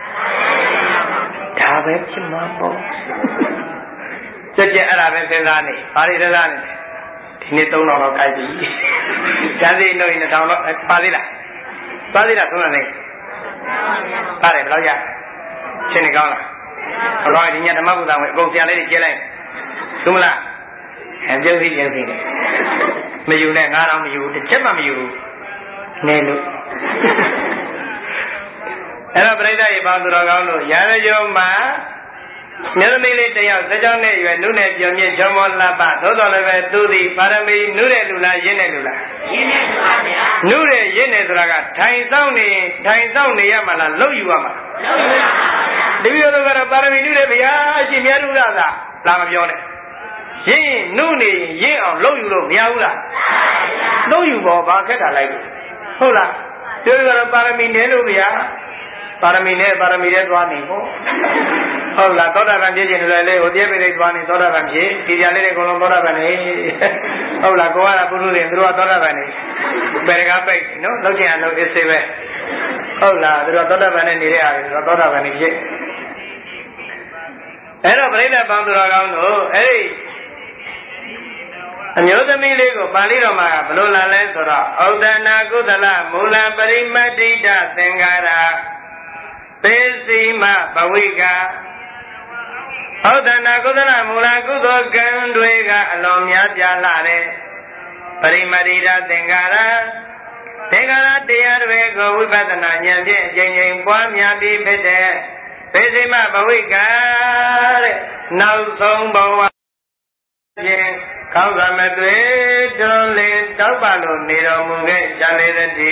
ဒါပဲဖြစ်မှာပေါ့ကြက်ကြက်အဲ့ဒါပဲစဉ်းစားနေဘာတွေစဉ်းစားနေဒီနေ့သုံးတော့တော့ကြိုက်ပြီကျန်စီနှုတ်ရင်တောင်တော့ပါသေးလားပါသေးလားသုံးရနေပါတယ်ဘယ်လောက်ရရှင်းနေကောင်းလားဘယ်လောက်ဒီညဓမ္မပူဇာဝင်အကုန်ဆရာလေးတွေကျဲလိုက်သို့မလားအပြုတ်စီပြုတ်စီနေမယူနဲ့ငါတော့မယူတစ်ချက်မှမယူနေလို့အဲ့တော့ပြိဿရေပေါင်းသူတော်ကောင်းတို့ရာဇဂိုမှာမြတ်သမီးလေးတယောက်စကြောင်းနဲ့ရွယ်နုနဲ့ပြုံမြင့်ချောမောလှပသို့တော်လည်းပဲသူသည်ပါရမီနုတဲ့လူလားရင်းတဲ့လူလားရင်းတဲ့လူပါဗျာနုတဲ့ရင်းတဲ့ဆိုတာကထိုင်ဆောင်နေထိုင်ဆောင်နေရမှာလားလှုပ်ယူရမှာလှုပ်ယူရမှာပါဗျာတပည့်တော်ကတော့ပါရမီနုတဲ့ဗျာရှင်မြတ်လူလားသာလာမပြောနဲ့ရင်းနုနေရင်းအောင်လှုပ်ယူလို့မရဘူးလားလှုပ်ယူပေါ်ဘာခက်တာလိုက်လို့ဟုတ်လားပြောရတော့ပါရမီနဲ့လို့ဗျာပါရမီနဲ့ပါရမီနဲ့သွားနေပေါ့ဟုတ်လားသောတာပန်ဖြစ်ခြင်းလည်းလေဟိုတည်းပိဋိသွားနေသောတာပန်ဖြစ်ဒီကြလေးတွေအကုန်လုံးသောတာပန်နေဟုတ်လားကိုကပုရုတွေသူတို့ကသောတာပန်နေဘယ်ကပိတ်နော်လောက်ချင်အောင်လုပ်အစ်စေပဲဟုတ်လားသူတို့သောတာပန်နဲ့နေတဲ့အားတွေသောတာပန်နေဖြစ်အဲ့တော့ပြိဋ္ဌာပေါင်းသူတော်ကောင်းတို့အဲ့ဒီအမျိုးသမီးလေးကိုပါဠိတော်မှာဘယ်လိုလာလဲဆိုတော့ဩဒနာကုသလမူလပရိမတ္တိတသင်္ကာရသေစီမဘဝိကဩဒနာကုသလမူလကုသိုလ်ကံတွေကအလွန်များပြားလာတဲ့ပရိမတ္တိတသင်္ကာရသင်္ကာရတရားတွေကိုဝိပဿနာဉာဏ်ဖြင့်အကျဉ်းချင်းပွားများပြီးဖြစ်တဲ့သေစီမဘဝိကတဲ့နောက်ဆုံးဘဝခြင်းကောင်းစွာမသွေတွန်းလင်းတောက်ပါလို့နေတော်မူခဲ့ကြလေသည်ပ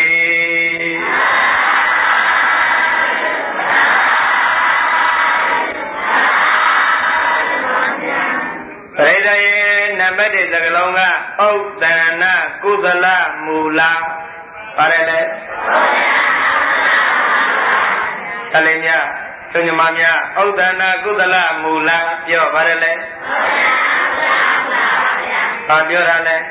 ရိသယေနံပါတ်တစ်စကလုံးကဥဒ္ဒနာကုသလမူလပါတယ်လေတလေးများသူညမများဥဒ္ဒနာကုသလမူလပြောပါတယ်လေဘာပြောတာလဲ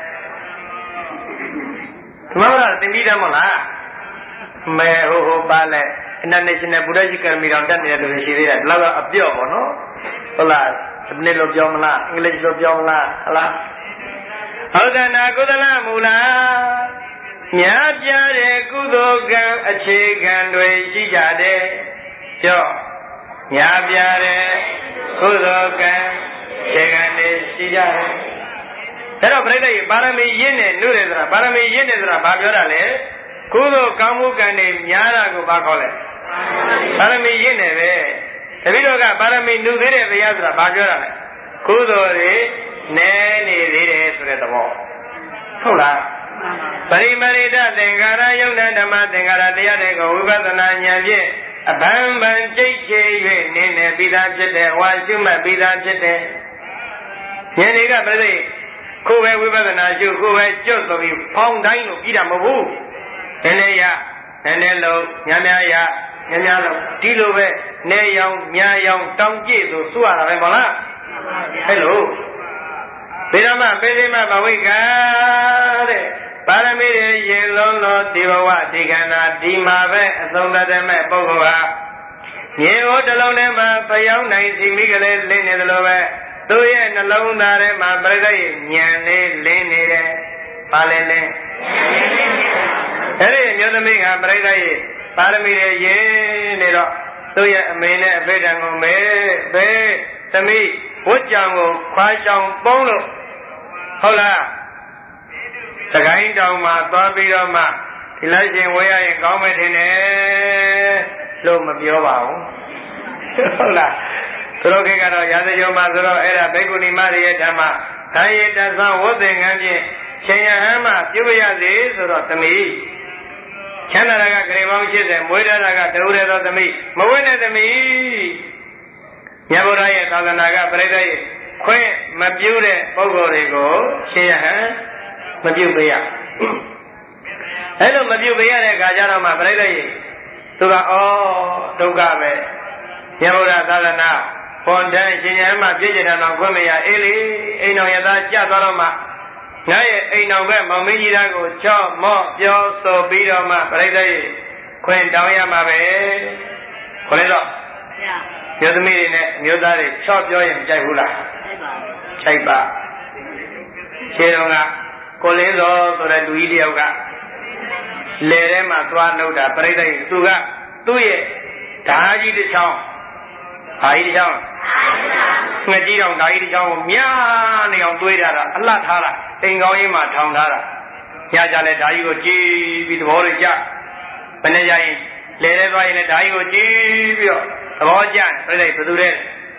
ဒီမှာတော့သင်ပြီးတယ်မဟုတ်လားမဲဟိုဟိုပါလဲ International Buddhist Academy တောင်တက်နေတဲ့လူတွေရှိသေးတယ်ဒီလောက်တော့အပြော့ပေါ့နော်ဟုတ်လားစနစ်လို့ပြောမလားအင်္ဂလိပ်လို့ပြောမလားဟုတ်လားဟုတ်တယ်နာကုသလမူလာများပြားတဲ့ကုသိုလ်ကံအခြေခံတွေရှိကြတယ်ပြောများပြားတဲ့ကုသိုလ်ကံအခြေခံတွေရှိကြတယ်အဲ့တော့ပြိဋ္ဌာရဲ့ပါရမီရင်းနဲ့နှုတ်တယ်ဆိုတာပါရမီရင်းတယ်ဆိုတာဘာပြောတာလဲကုသိုလ်ကောင်းမှုကံတွေများတာကိုဘာခေါ်လဲပါရမီရင်းတယ်ပဲတပည့်တော်ကပါရမီနှုတ်သေးတဲ့တရားဆိုတာဘာပြောတာလဲကုသိုလ်တွေနည်းနေသေးတယ်ဆိုတဲ့သဘောဟုတ်လားပရိမရိတသင်္ကာရယုံနာဓမ္မသင်္ကာရတရားတွေကိုဝိပဿနာဉာဏ်ဖြင့်အဘံဘံကြိတ်ချေ၍နေနေပြီးသားဖြစ်တဲ့ဝါရှုမှတ်ပြီးသားဖြစ်တဲ့ဉာဏ်တွေကပြည့်ကိုယ်ပဲဝိပဿနာရှုကိုယ်ပဲကျွတ်သွားပြီးဖောင်းတိုင်းလို့ပြီးတာမဟုတ်ဘူးနည်းနည်းရနည်းနည်းလုံးများများရများများလုံးဒီလိုပဲနေရောင်များရောင်တောင်းကြည့်ဆိုစွရတာပဲမဟုတ်လားအဲ့လိုဗေဒမပေသိမဘဝိကတဲ့ပါရမီတွေရေလုံးလို့ဒီဘဝဒီခန္ဓာဒီမှာပဲအဆုံးသတ်တဲ့မဲ့ပုဂ္ဂိုလ်ဟာမြေဟောတစ်လုံးထဲမှာဖျောင်းနိုင်စီမိကလေးလင်းနေတယ်လို့ပဲသူ့ရဲ့နှလုံးသားထဲမှာပြိဿရဲ့ဉာဏ်လေးလင်းနေတယ်။ဘာလဲလဲ။အဲ့ဒီမျိုးသမီးကပြိဿရဲ့ပါရမီတွေရင်းနေတော့သူ့ရဲ့အမေနဲ့အဖေတံကိုမဲဘေးသမီးဝတ်ကြောင်ကိုခွာချောင်ပုံးလို့ဟုတ်လား။သခိုင်းတောင်မှာသွားပြီးတော့မှဒီလိုက်ရှင်ဝဲရရင်ကောင်းမယ်ထင်တယ်လို့မပြောပါဘူး။ဟုတ်လား။သူတို့ခေတ်ကတော့ရာဇဂျုံမှာဆိုတော့အဲ့ဒါဘိက္ခုနီမတွေရဲ့ဓမ္မဒါယေတသံဝတ်သင်္ကန်းဖြင့်ရှင်ယဟန်မှပြုရစေဆိုတော့သမီးချမ်းသာတာကဂရေပေါင်းရှစ်ဆယ်မွေးထားတာကတဝရသောသမီးမဝဲတဲ့သမီးမြတ်ဗုဒ္ဓရဲ့သာသနာကပြိဿရဲ့ခွင့်မပြုတဲ့ပုဂ္ဂိုလ်တွေကိုရှင်ယဟန်မပြုပေးရအဲ့လိုမပြုပေးရတဲ့အခါကျတော့မှပြိဿရဲ့သူကဩဒုက္ခပဲမြတ်ဗုဒ္ဓသာသနာဖွန်တန်းရှင်ရမပြည့်ကျင်တော်ခွင့်မရအေးလေအိမ်တော်ရသားကြသွားတော့မှငါရဲ့အိမ်တော်ကမောင်မင်းကြီးသားကိုချော့မော့ပြောဆိုပြီးတော့မှပြိဿရဲ့ခွင့်တောင်းရမှာပဲခေါ်လေတော့မျိုးသမီးတွေနဲ့မျိုးသားတွေချော့ပြောရင်ကြိုက်ဘူးလားကြိုက်ပါခြေတော်ကကိုလင်းစောဆိုတဲ့လူကြီးတယောက်ကလေထဲမှာသွားနှုတ်တာပြိဿရဲ့သူကသူ့ရဲ့ဓာကြီးတစ်ချောင်းဓာကြီးတစ်ချောင်းငှက်ကြီးတောင်ဓာကြီးတစ်ချောင်းကိုမြားနေအောင်တွေးထားတာအလှထားတာအိမ်ကောင်းရင်းမှာထောင်ထားတာညကြလဲဓာကြီးကိုကြည်ပြီးသဘောတွေကြဘယ်နဲ့ကြရင်လဲလဲသွားရင်လည်းဓာကြီးကိုကြည်ပြီးတော့သဘောကျတယ်ပြိဿဘယ်သူလဲ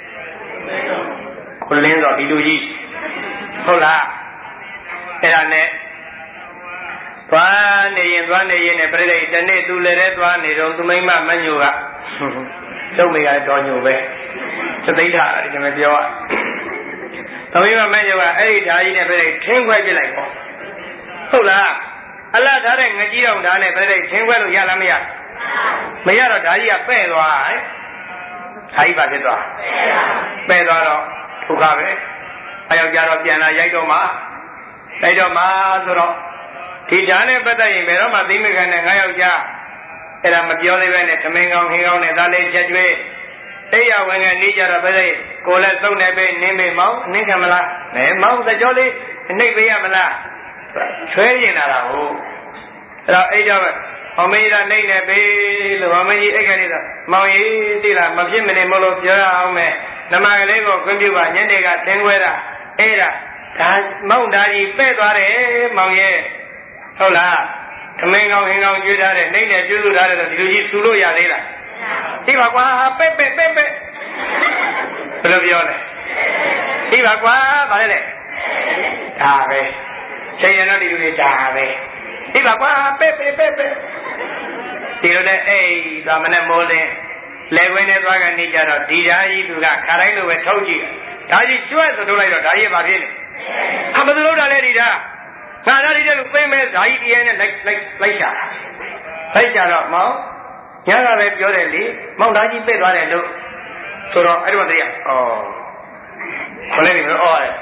ကိုလင်းတော့ဒီလူကြီးဟုတ်လားအဲ့ဒါနဲ့သွားနေရင်သွားနေရင်နဲ့ပြိဿတနေ့သူလည်းတဲ့သွားနေတော့သူမိမမညိုကကျုပ်မိကတော်ညိုပဲသသိထားတယ်ဒီမှာပြောอ่ะသူမိမမညိုကအဲ့ဒီဓာကြီးနဲ့ပြိဿထင်းခွဲပြလိုက်ပေါ့ဟုတ်လားအလားထားတဲ့ငကြီးအောင်ဓာတ်နဲ့ပြတဲ့ချင်းခွဲလို့ရလားမရမရတော့ဓာကြီးကပဲ့သွားဟဲ့ဓာကြီးပါဖြစ်သွားပဲ့သွားတော့ဒုက္ခပဲအယောက်ကြတော့ပြန်လာရိုက်တော့မှရိုက်တော့မှဆိုတော့ဒီဓာတ်နဲ့ပတ်သက်ရင်ဘယ်တော့မှသိမခံနဲ့ငါယောက်ျားအဲ့ဒါမပြောသေးပဲနဲ့သမင်ကောင်းဟင်းကောင်းနဲ့သားလေးချက်ကျွေးအိယာဝင်ကနေကြတော့ပဲကိုလည်းသုံးနေပဲနင်းမေမောင်းနင်းခံမလားမဲမောင်းသကြောလေးနှိပ်ပေးရမလားချွဲရင်လာတာဟုတ်အဲ့တော့အိတော့အမေကနှိပ်နေပြီလို့အမေကြီးအိတ်ကနေတော့မောင်ကြီးသိလားမဖြစ်မနေမလို့ပြောရအောင်မယ်နမကလေးကိုခွင့်ပြုပါညနေကသင်ခွဲတာအဲ့ဒါဒါမောင်းသားကြီးပဲ့သွားတယ်မောင်ရဲ့ဟုတ်လားသမင်ကောင်းဟင်းကောင်းကျွေးထားတဲ့နှိပ်နေကျွေးစုထားတဲ့ဒီလိုကြီးသူလို့ရသေးလားဒီပါကွာပဲ့ပဲ့ပဲ့ပဲ့ဘယ်လိုပြောလဲဒီပါကွာဗါလဲလေဒါပဲချိန်ရတော့ဒီလူတွေဒါပဲဒီပါကွာပဲ့ပဲ့ပဲ့ပဲ့ဒီလိုနဲ့အေးဒါမနဲ့မိုးလင်းလေခွင်းနဲ့သွားကနေကြတော့ဒီဓာကြီးသူကခါတိုင်းလိုပဲထုတ်ကြည့်ဓာကြီးကျွတ်ဆိုထုတ်လိုက်တော့ဓာကြီးဘာဖြစ်လဲအမသူလို့တာလေဒီဓာငါဓာကြီးတဲ့လူသိမ့်မဲ့ဓာကြီးတရားနဲ့လိုက်လိုက်လိုက်ချတာလိုက်ချတော့မောင်ညကပဲပြောတယ်လေမောင်ဓာကြီးပဲ့သွားတယ်လို့ဆိုတော့အဲ့ဒီမှာတရားဩခလေးနေလို့ဩတယ်ဩ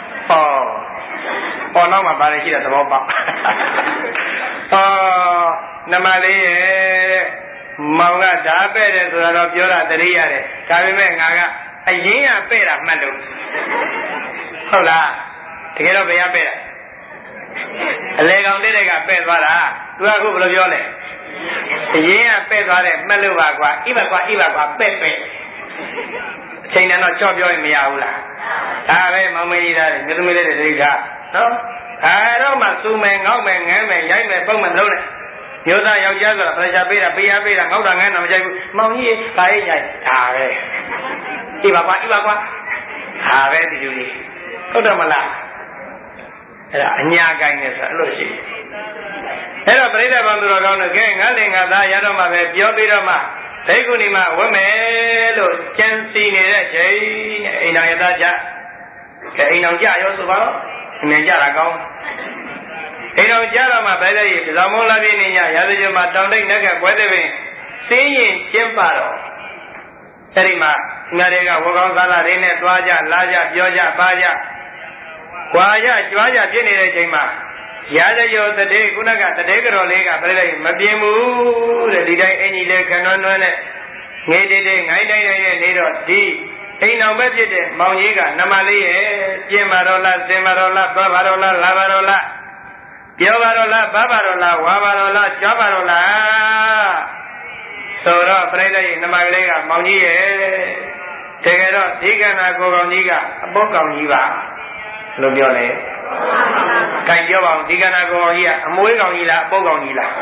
ဩနောက်မှာပါတယ်ရှိတဲ့သဘောပေါက်ဩနမလေးရဲ့မောင်ကဓာပဲ့တယ်ဆိုတော့ပြောတာတရိရတယ်ဒါပေမဲ့ငါကအရင်ကပဲ့တာမှတ်လို့ဟုတ်လားတကယ်တော့ဘယ်ရပဲ့တာအလေကောင်တဲ့ကပဲ့သွားတာသူကအခုဘယ်လိုပြောလဲအရင်ကပဲ့သွားတယ်မှတ်လို့ပါကွာဣဘကွာဣဘကွာပဲ့ပဲ့အချိန်တန်တော့ကြော့ပြောရင်မရဘူးလားဒါပဲမောင်မကြီးသားတွေမြေသမီးလေးတွေဒိဋ္ဌာနော်အဲတော့မှစူမယ်ငေါက်မယ်ငမ်းမယ်ရိုက်မယ်ပုံမယ်မလုပ်နဲ့မျိုးသားယောက်ျားဆိုတာပရရှာပေးတာပေးရပေးတာငေါက်တာငမ်းတာမကြိုက်ဘူးမောင်ကြီးဘာရေးကြိုက်ဒါပဲဣဘကွာဣဘကွာဒါပဲဒီလူကြီးဟုတ်တယ်မလားအဲ့ဒါအညာကိုင်းနေဆိုအဲ့လိုရှိအဲ့တော့ပြိဿဘံသူတော်ကောင်းတို့ကဲငါလင်္ကာသားရတော့မှပဲပြောပြီးတော့မှဒိက္ခုနီမဝတ်မယ်လို့ကြံစီနေတဲ့ချိန်အိမ်တော်ရသားကြကဲအိမ်တော်ကြရောဆိုပါတော့အမြင်ကြတာကောင်းအိမ်တော်ကြတော့မှပဲလေပဇောင်မုံလာပြင်းနေညရာဇဂမှာတောင်တိတ်နက်ကပွဲတဲ့ပင်စင်းရင်ကျင်းပတော့အဲ့ဒီမှာငါတွေကဝကောင်းစားလာတွေနဲ့သွားကြလာကြပြောကြပါကြကွာကြကြွားကြဖြစ်နေတဲ့ချိန်မှာရာဇဂတတေခုနကတတေကတော်လေးကပြိလိုက်မပြင်းဘူးတဲ့ဒီတိုင်းအင်ကြီးလေးခဏွန်းနွန်းနဲ့ငေးတေးတေးငိုင်းတိုင်းတိုင်းနဲ့နေတော့ဒီအိမ်တော်ပဲဖြစ်တဲ့မောင်ကြီးကနမလေးရဲ့ပြင်းပါတော့လားစင်ပါတော့လားသွားပါတော့လားလာပါတော့လားပြောပါတော့လားဘာပါတော့လားဝါပါတော့လားကြွားပါတော့လားဆိုတော့ပြိလိုက်နမကလေးကမောင်ကြီးရဲ့တကယ်တော့ဒီကန္နာကိုကောင်ကြီးကအပုတ်ကောင်ကြီးပါလို့ပြောတယ်။ကြိုင်ပြောပါဦးဒီကနာကောင်ကြီးကအမွေးကောင်ကြီးလားအပုတ်ကောင်ကြီးလား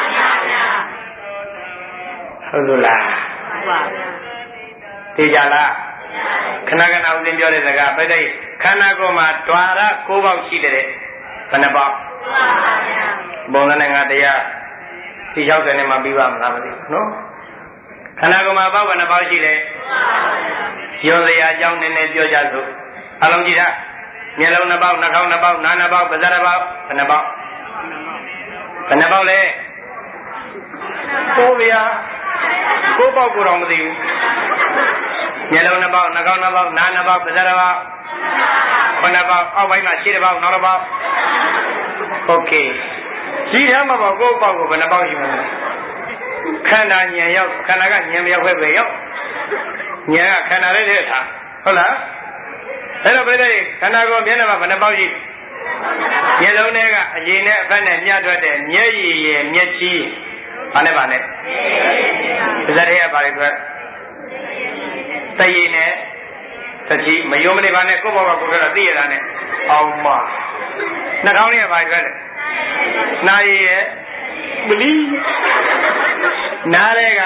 ဟုတ်လို့လားဟုတ်ပါဗျာသိကြလားခဏခဏဦးဇင်းပြောတဲ့စကားပြတဲ့ခန္ဓာကိုယ်မှာဓွာရ၉ပေါက်ရှိတယ်ဘယ်နှပေါက်ဟုတ်ပါဗျာဘုံနဲ့ငါတရားဒီ၆၀နဲ့မှပြီးပါမလားမသိဘူးနော်ခန္ဓာကိုယ်မှာပေါက်ဘယ်နှပေါက်ရှိလဲဟုတ်ပါဗျာရောစရာအကြောင်းနည်းနည်းပြောကြစို့အလုံးကြည့်တာမျက်လုံးနှစ်ပေါက်နှာခေါင်းနှစ်ပေါက်နားနှစ်ပေါက်ပါးစပ်နှစ်ပေါက်ဘယ်နှပေါက်ဘယ်နှပေါက်လဲကိုဗျာကိုပေါက်ကိုတော့မသိဘူးမျက်လုံးနှစ်ပေါက်နှာခေါင်းနှစ်ပေါက်နားနှစ်ပေါက်ပါးစပ်နှစ်ပေါက်ဘယ်နှပေါက်အောက်ပိုင်းမှာရှေ့တစ်ပေါက်နောက်တစ်ပေါက်โอเคရှိရမှာပေါ့ကိုပေါက်ကိုဘယ်နှပေါက်ရှိမလဲခန္ဓာဉာဏ်ရောက်ခန္ဓာကဉာဏ်မရောက်ပဲရောက်ဉာဏ်ကခန္ဓာလေးထဲထားဟုတ်လားအဲ့တော့ပြိတ္တိခန္ဓာကိုယ်မျက်နှာမှာဘယ်နှပေါက်ရှိမျက်လုံးထဲကအရင်နဲ့အဖက်နဲ့ညှထွက်တဲ့မျက်ရည်ရယ်မျက်ချီးဘာနဲ့ဘာနဲ့ပါးစပ်ထဲကပါလေထွက်သရည်နဲ့သတိမယုံမနေပါနဲ့ကိုယ့်ဘောကကိုယ်ကတော့သိရတာနဲ့အောင်မနှာခေါင်းလေးကပါထွက်တယ်နာရည်ရယ်မလီနားလေးက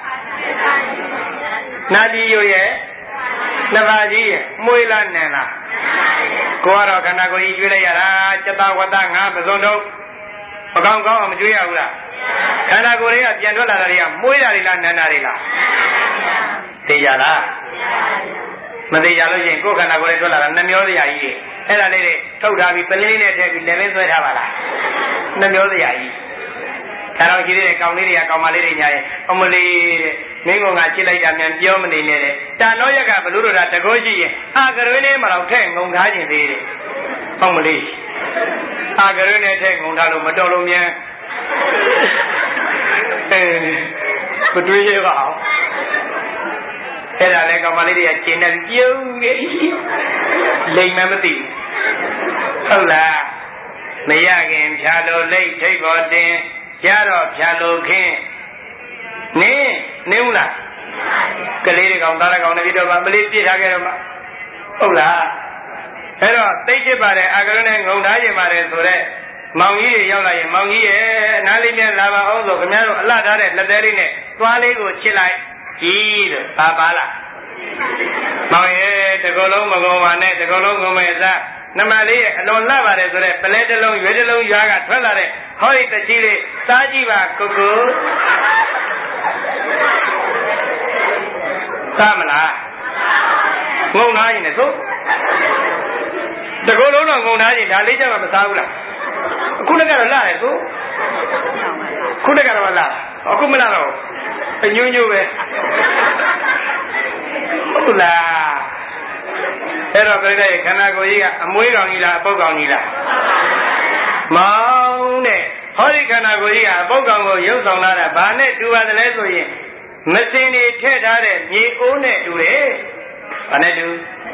နာတီယိုရယ်နှစ်ပါးကြီးမွေးလားနန်လားကိုကတော့ခန္ဓာကိုယ်ကြီးကျွေးလိုက်ရတာစတဝတ္တငါပဇွန်တို့မကောင်းကောင်းအောင်မကျွေးရဘူးလားခန္ဓာကိုယ်တွေကပြန်ထွက်လာတာတွေကမွေးတာတွေလားနန်တာတွေလားသိကြလားမသေးကြလို့ရှိရင်ကိုယ်ခန္ဓာကိုယ်လေးထွက်လာတာနှမျောစရာကြီးအဲ့ဒါလေးတွေထုတ်ထားပြီးပလင်းလေးနဲ့ထည့်ပြီးလည်းပဲဆွဲထားပါလားနှမျောစရာကြီးဒါတော့ကြီးတဲ့ကောင်လေးတွေကကောင်မလေးတွေညာရဲ့အမလေးတဲ့မင်းကောင်ကချစ်လိုက်တာမြန်ပြောမနေနဲ့တဲ့တာနောရကဘလို့တို့တာတကောရှိရင်အာကရွေးလေးမှတော့ထည့်ငုံထားခြင်းသေးတယ်ဟုတ်မလေးအာကရွေးနဲ့ထည့်ငုံထားလို့မတော်လို့မြန်အဲမတွေးရပါအောင်အဲ့ဒါလည်းကောင်မလေးတွေကကျင်းနေပြုံးနေလိမ်မမသိဟုတ်လားမရခင်ဖြာလို့လိတ်ထိပ်ပေါ်တင်ကြတော့ဖြာလို့ခင်းနင်းနေဦးလားကလေးတွေကောင်သားတွေကောင်တွေပြီးတော့မလေးပြစ်ထားခဲ့တော့မှဟုတ်လားအဲ့တော့သိချစ်ပါတယ်အာကရုဏနဲ့ငုံထားခြင်းပါတယ်ဆိုတော့မောင်ကြီးတွေရောက်လာရင်မောင်ကြီးရဲ့နားလေးနဲ့လာပါအောင်ဆိုခင်ဗျားတို့အလှထားတဲ့လက်သေးလေးနဲ့သွားလေးကိုချစ်လိုက်ကြီးလို့ပါပါလားမောင်ရဲ့တကောလုံးမကုံပါနဲ့တကောလုံးကုံမဲ့စားနမလေးရဲ့အလွန်လှပါတယ်ဆိုတော့ပလဲတစ်လုံးရွေးတစ်လုံးရွာကထွက်လာတဲ့ဟောဒီတကြီးလေးစားကြည့်ပါကိုကိုစားမလားငုံသားရင်လည်းသို့တကောလုံးတော့ငုံသားရင်ဒါလေးချက်မှမစားဘူးလားအခုလည်းကတော့လှတယ်သို့ခုလည်းကတော့လှအခုမလှတော့အညွန့်ညွန့်ပဲဟုတ်လားအဲ့တော့ပြိတ္တရဲ့ခန္ဓာကိုယ်ကြီးကအမွေးကောင်ကြီးလားအပုပ်ကောင်ကြီးလားမောင်းတဲ့ဟောဒီခန္ဓာကိုယ်ကြီးကအပုပ်ကောင်ကိုရုပ်ဆောင်လာတာဘာနဲ့တူပါသလဲဆိုရင်မစင်တွေထည့်ထားတဲ့မြေအိုးနဲ့တူတယ်ဘာနဲ့တူ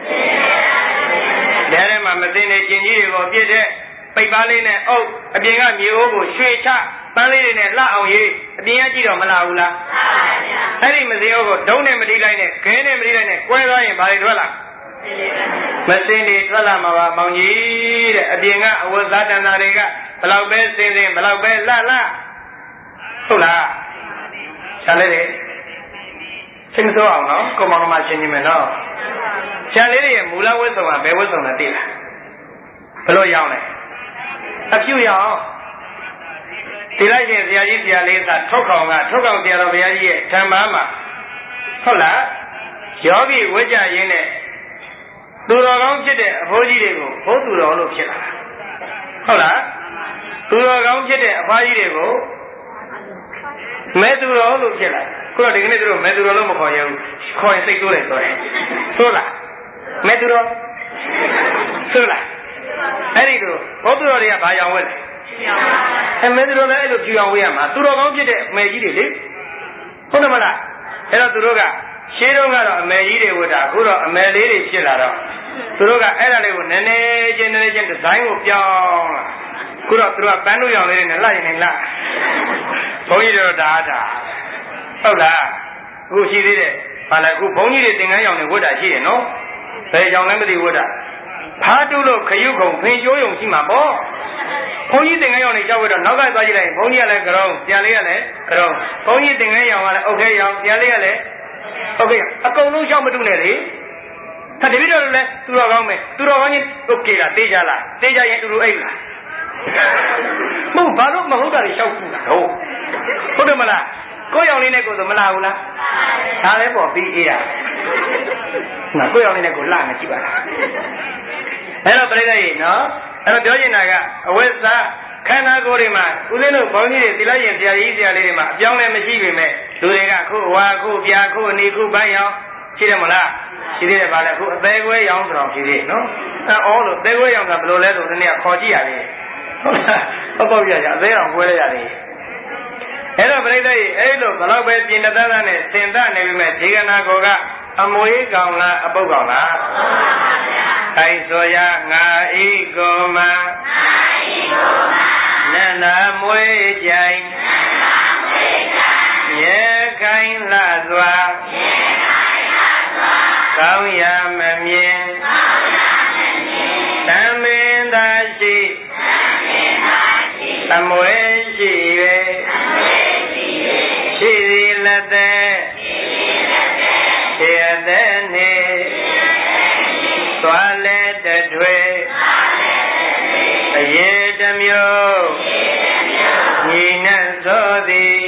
ဒါထဲမှာမစင်တွေကျင်ကြီးတွေကိုပြည့်တဲ့ပိတ်ပါးလေးနဲ့အုပ်အပြင်ကမြေအိုးကိုရွှေချပန်းလေးတွေနဲ့လှအောင်ရေးအပြင်ကကြည့်တော့မလှဘူးလားအဲ့ဒီမစင်အိုးကိုဒုံးနဲ့မတိလိုက်နဲ့ခဲနဲ့မတိလိုက်နဲ့ကွဲသွားရင်ဘာတွေထွက်လာမစင်တွေထွက်လာမှာပါမောင်ကြီးတဲ့အပြင်ကအဝတ်စားတန်တာတွေကဘလောက်ပဲစင်စင်ဘလောက်ပဲလှလှဟုတ်လားရှားလေးတွေစိတ်မဆိုးအောင်နော်ကိုမောင်တို့မှရှင်းနေမယ်နော်ရှားလေးတွေရဲ့မူလဝတ်ဆောင်ကဘယ်ဝတ်ဆောင်လဲသိလားဘလို့ရောင်းလဲအဖြူရောင်ဒီလိုက်ရင်ဆရာကြီးဆရာလေးသာထုတ်ကောင်ကထုတ်ကောင်ဆရာတော်ဘုရားကြီးရဲ့ဓမ္မမှာဟုတ်လားယောဂီဝိကြရင်းနဲ့သူတော်ကောင်းဖြစ်တဲ့အဖိုးကြီးတွေကိုဘုသူတော်လို့ဖြစ်လာတာဟုတ်လားသူတော်ကောင်းဖြစ်တဲ့အဖားကြီးတွေကိုမဲသူတော်လို့ဖြစ်လာခုတော့ဒီကနေ့သူတို့မဲသူတော်လို့မခေါ်ရဘူးခေါ်ရင်စိတ်ဆိုးတယ်ဆိုရင်ဆိုးလားမဲသူတော်ဆိုးလားအဲ့ဒီလိုဘုသူတော်တွေကဘာရောင်ဝဲလဲအမဲသူတော်လည်းအဲ့လိုဖြူအောင်ဝဲရမှာသူတော်ကောင်းဖြစ်တဲ့အမဲကြီးတွေလေဟုတ်တယ်မလားအဲ့တော့သူတို့ကရှင်းတော့ကတော့အမဲကြီးတွေဝတ်တာအခုတော့အမဲလေးတွေဖြစ်လာတော့သူတို့ကအဲ့ဒါလေးကိုနည်းနည်းချင်းနည်းနည်းချင်းဒီဇိုင်းကိုပြောင်းလာအခုတော့သူတို့ကပန်းတို့ရောင်လေးတွေနဲ့လှရင်လည်းလှဘုန်းကြီးတို့ဒါတာဟုတ်လားအခုရှိသေးတယ်ဟာလေအခုဘုန်းကြီးတွေသင်္ကန်းရောင်တွေဝတ်တာရှိတယ်နော်ဘယ်ကြောင်လဲမသိဝတ်တာဖားတုလို့ခရုခုံဖင်ကျိုးယုံရှိမှာပေါ့ဘုန်းကြီးသင်္ကန်းရောင်တွေကြောက်ဝတ်တော့နောက်ကသွားကြည့်လိုက်ဘုန်းကြီးကလည်းကြောင်းပြန်လေးကလည်းကြောင်းဘုန်းကြီးသင်္ကန်းရောင်ကလည်းအုတ်ခဲရောင်ပြန်လေးကလည်းဟုတ်ကဲ့အကုန်လုံးရှောက်မတူနဲ့လေဒါတပည့်တော်လည်းသူတော်ကောင်းမယ်သူတော်ကောင်းချင်းโอเคလားတေးကြလားတေးကြရင်တူတူအိတ်လားမဟုတ်ဘာလို့မဟုတ်တာတွေရှောက်ခုတာဟုတ်ဟုတ်တယ်မလားကိုယ်ရောင်လေးနဲ့ကိုယ်ဆိုမလာဘူးလားဒါလည်းပေါ့ပြီးအေးတာနော်ကိုယ်ရောင်လေးနဲ့ကိုလာနေကြည့်ပါလားအဲ့တော့ပြိဿကြီးနော်အဲ့တော့ပြောချင်တာကအဝိဇ္ဇာခန္ဓာကိုယ်တွေမှာဦးဇင်းတို့ဘုန်းကြီးတွေသီလရှင်ဆရာကြီးဆရာလေးတွေမှာအပြောင်းလဲမရှိပေမဲ့လူတွေကခုဝါခုပြာခုအနေခုပန်းရောင်ရှိတယ်မလားရှိသေးတယ်ဗါလဲခုအသေးခွဲရောင်ဆိုတော့ရှိသေးနော်အော်လို့သေးခွဲရောင်ကဘယ်လိုလဲဆိုဒီနေ့ကခေါ်ကြည့်ရတယ်ဟုတ်လားဟုတ်ပေါ့ပြရအသေးအောင်ခွဲလိုက်ရတယ်အဲ့တော့ပြိဿကြီးအဲ့လိုဘယ်တော့ပဲပြင်တတ်တဲ့နဲ့စင်တတ်နေပြီမဲ့ဒီကနာကိုကအမွေးကောင်လားအပုပ်ကောင်လားအိုင်ဆိုရငါဤကိုမငါဤကိုမနန္ဒမွေးကြိုင်နန္ဒမွေးကြိုင်ရေခိုင်လှစွာရေခိုင်လှစွာကောင်းရမမြင်ကောင်းရမမြင်တံမင်းသာရှိတံမင်းသာရှိသမွေးရှိ၍သမွေးရှိ၍ရှိသည်လက်သက်ရှိသည်လက်သက်ရှိအသက်နှင့်သွားလဲတထွေအရေးတမျိုးညီနဲ့သောသည်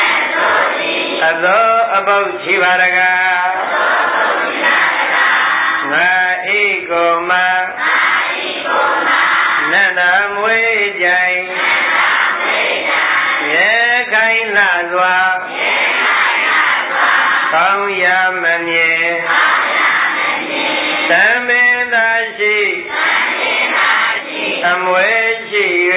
အသောအပုတ်ရှိပါရကားငါဤကိုမနန္ဒမွေကြိုင်ရေခိုင်လာစွာကောင်းရမမြင်သမင်သာရှိအမွေရှိ၍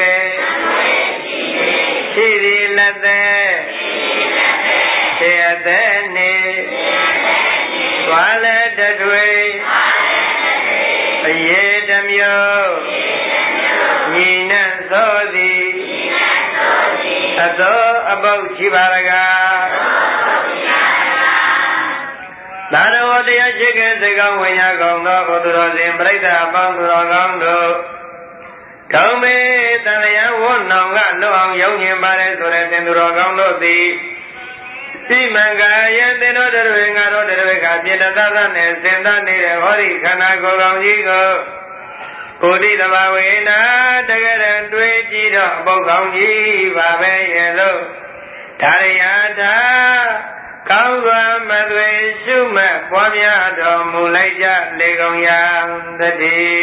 ရှိသည်လက်သက်သေအသက်နေသွားလက်တထွေအရေးတမျိုးညီနှံ့သောသည်အသောအပုတ်ရှိပါရကားသာရဝတရားရှိကဲစေကောင်းဝိညာကောင်းသောဘုသူတော်စင်ပြိဿအပေါင်းသူတော်ကောင်းတို့ကောင်းမေတန်လျာဝေါနောင်ကလွတ်အောင်ရောက်ညင်ပါတယ်ဆိုတဲ့သင်သူတော်ကောင်းတို့သည်ဒီမံကယသင်တို့တွေငါတို့တွေကပြည့်တသသနဲ့စင်သနေတဲ့ဟောဒီခန္ဓာကိုယ်ကောင်းကြီးကိုကိုတိတဘာဝေနာတကယ်တွေ့ကြည့်တော့အပုတ်ကောင်းကြီးပါပဲရဲ့လို့ဒါရယာတာကောင်းစွာမသွေရှုမှတ်ပွားများတော်မူလိုက်ကြလေကုန်ရာတည်း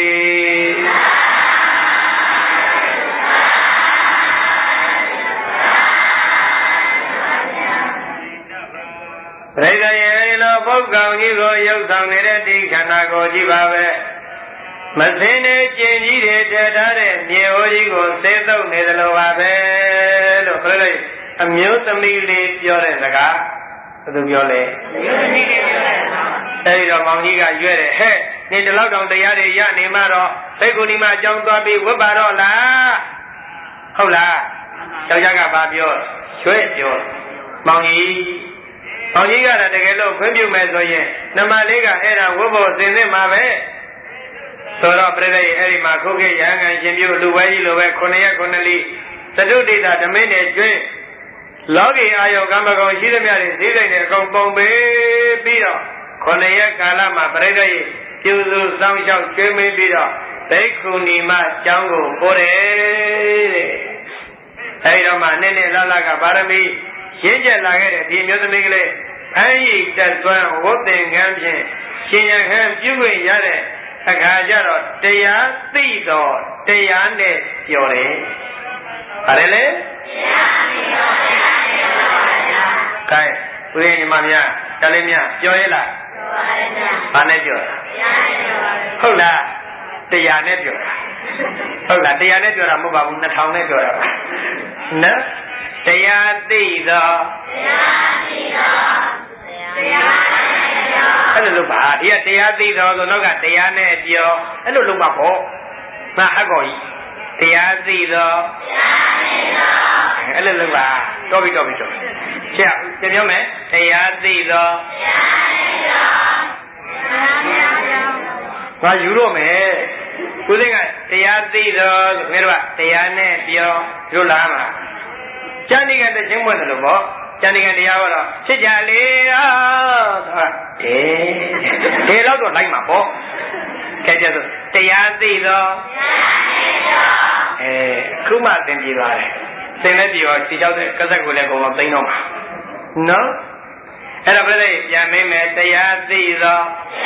ပရိသေယေလောပုဂ္ဂောင်ကြီးကိုရုပ်ဆောင်နေတဲ့ဒီခန္ဓာကိုယ်ကြီးပါပဲမစင်းတဲ့ကျင်ကြီးတွေထည့်ထားတဲ့မြေအိုးကြီးကိုစေသုံးနေသလိုပါပဲလို့ခရစ်အမျိုးသမီးလေးပြောတဲ့စကားဘယ်သူပြောလဲအမျိုးသမီးလေးပြောတဲ့စကားအဲဒီတော့မောင်ကြီးကရွဲ့တယ်ဟဲ့နေတလောက်တောင်တရားတွေရနေမှတော့သိကုဏီမအကြောင်းသွားပြီးဝတ်ပါတော့လားဟုတ်လားယောက်ျားကဘာပြောရွဲ့ပြောမောင်ကြီးမောင်ကြီးကတကယ်လို့ခွင့်ပြုမယ်ဆိုရင်နမလေးကအဲ့ဒါဝတ်ဖို့စင်စစ်မှာပဲဆိုတော့ပြိဿရဲ့အဲ့ဒီမှာခုခေတ်ရဟန်းရှင်ပြုလူပွဲကြီးလိုပဲခုနှစ်ရက်ခုနှစ်လီသတုဒိတာဓမင်းနဲ့ကျွင်းလောကီအာယောကမ္မကောင်ရှိသမျှတွေဈေးလိုက်တဲ့အကုန်ပုံပေးပြီးတော့ခုနှစ်ရက်ကာလမှာပြိဿရဲ့ပြုစုစောင့်ရှောက်ကျွေးမင်းပြီးတော့ဘိက္ခုနီမကျောင်းကိုပို့တယ်တဲ့အဲဒီတော့မှနေ့နေ့လလကပါရမီရင်းကျက်လာခဲ့တဲ့ဒီမျိုးသမီးကလေးဖမ်းရည်တက်သွမ်းဝတ်သင်္ကန်းဖြင့်ရှင်ရဟန်းပြုခွင့်ရတဲ့အခါကျတော့တရားသိတော့တရားနဲ့ပြောတယ်။ဟာလေတရားသိတော့တရားနဲ့ပြောပါဗျာ။ကဲဦးရင်ညီမများတလေးများပြောရဲလားပြောပါဗျာ။ဘာနဲ့ပြောတာတရားနဲ့ပြောပါဗျာ။ဟုတ်လားတရားနဲ့ပြောတာဟုတ်လားတရားနဲ့ပြောတာမဟုတ်ပါဘူးနှစ်ထောင်နဲ့ပြောတာပါနော်တရားသိသောတရားသိသောတရားနဲ့ပြောအဲ့လိုလုပ်ပါဒီကတရားသိသောဆိုတော့ကတရားနဲ့ပြောအဲ့လိုလုပ်ပါပေါ့မဟတ်ကောကြီးတရားသိသောတရားနဲ့ပြောအဲ့လိုလုပ်ပါတော်ပြီတော်ပြီတော်ဆရာပြန်ပြောမယ်တရားသိသောတရားနဲ့ပြောတရားနဲ့ပြောငါယူတော့မယ်ကိုယ်ကတရားသိသောဆိုခင်ဗျားတို့ကတရားနဲ့ပြောလို့လားမှာကျန်နေကတခြင်းမွဲ့တယ်လို့ပေါ့ကျန်နေကတရားဟောတော့ဖြစ်ကြလေတော့ဆိုတာအေးဒီလောက်တော့လိုက်မှာပေါ့ကဲကြဆိုတရားသိသောတရားသိသောအဲခုမှသင်ပြသွားတယ်သင်လည်းပြောစီချောက်တဲ့ကစက်ကိုလည်းပုံတော့သိမ်းတော့မှာနော်အဲ့ဒါပြည့်ပြန်မင်းမယ်တရားသိသော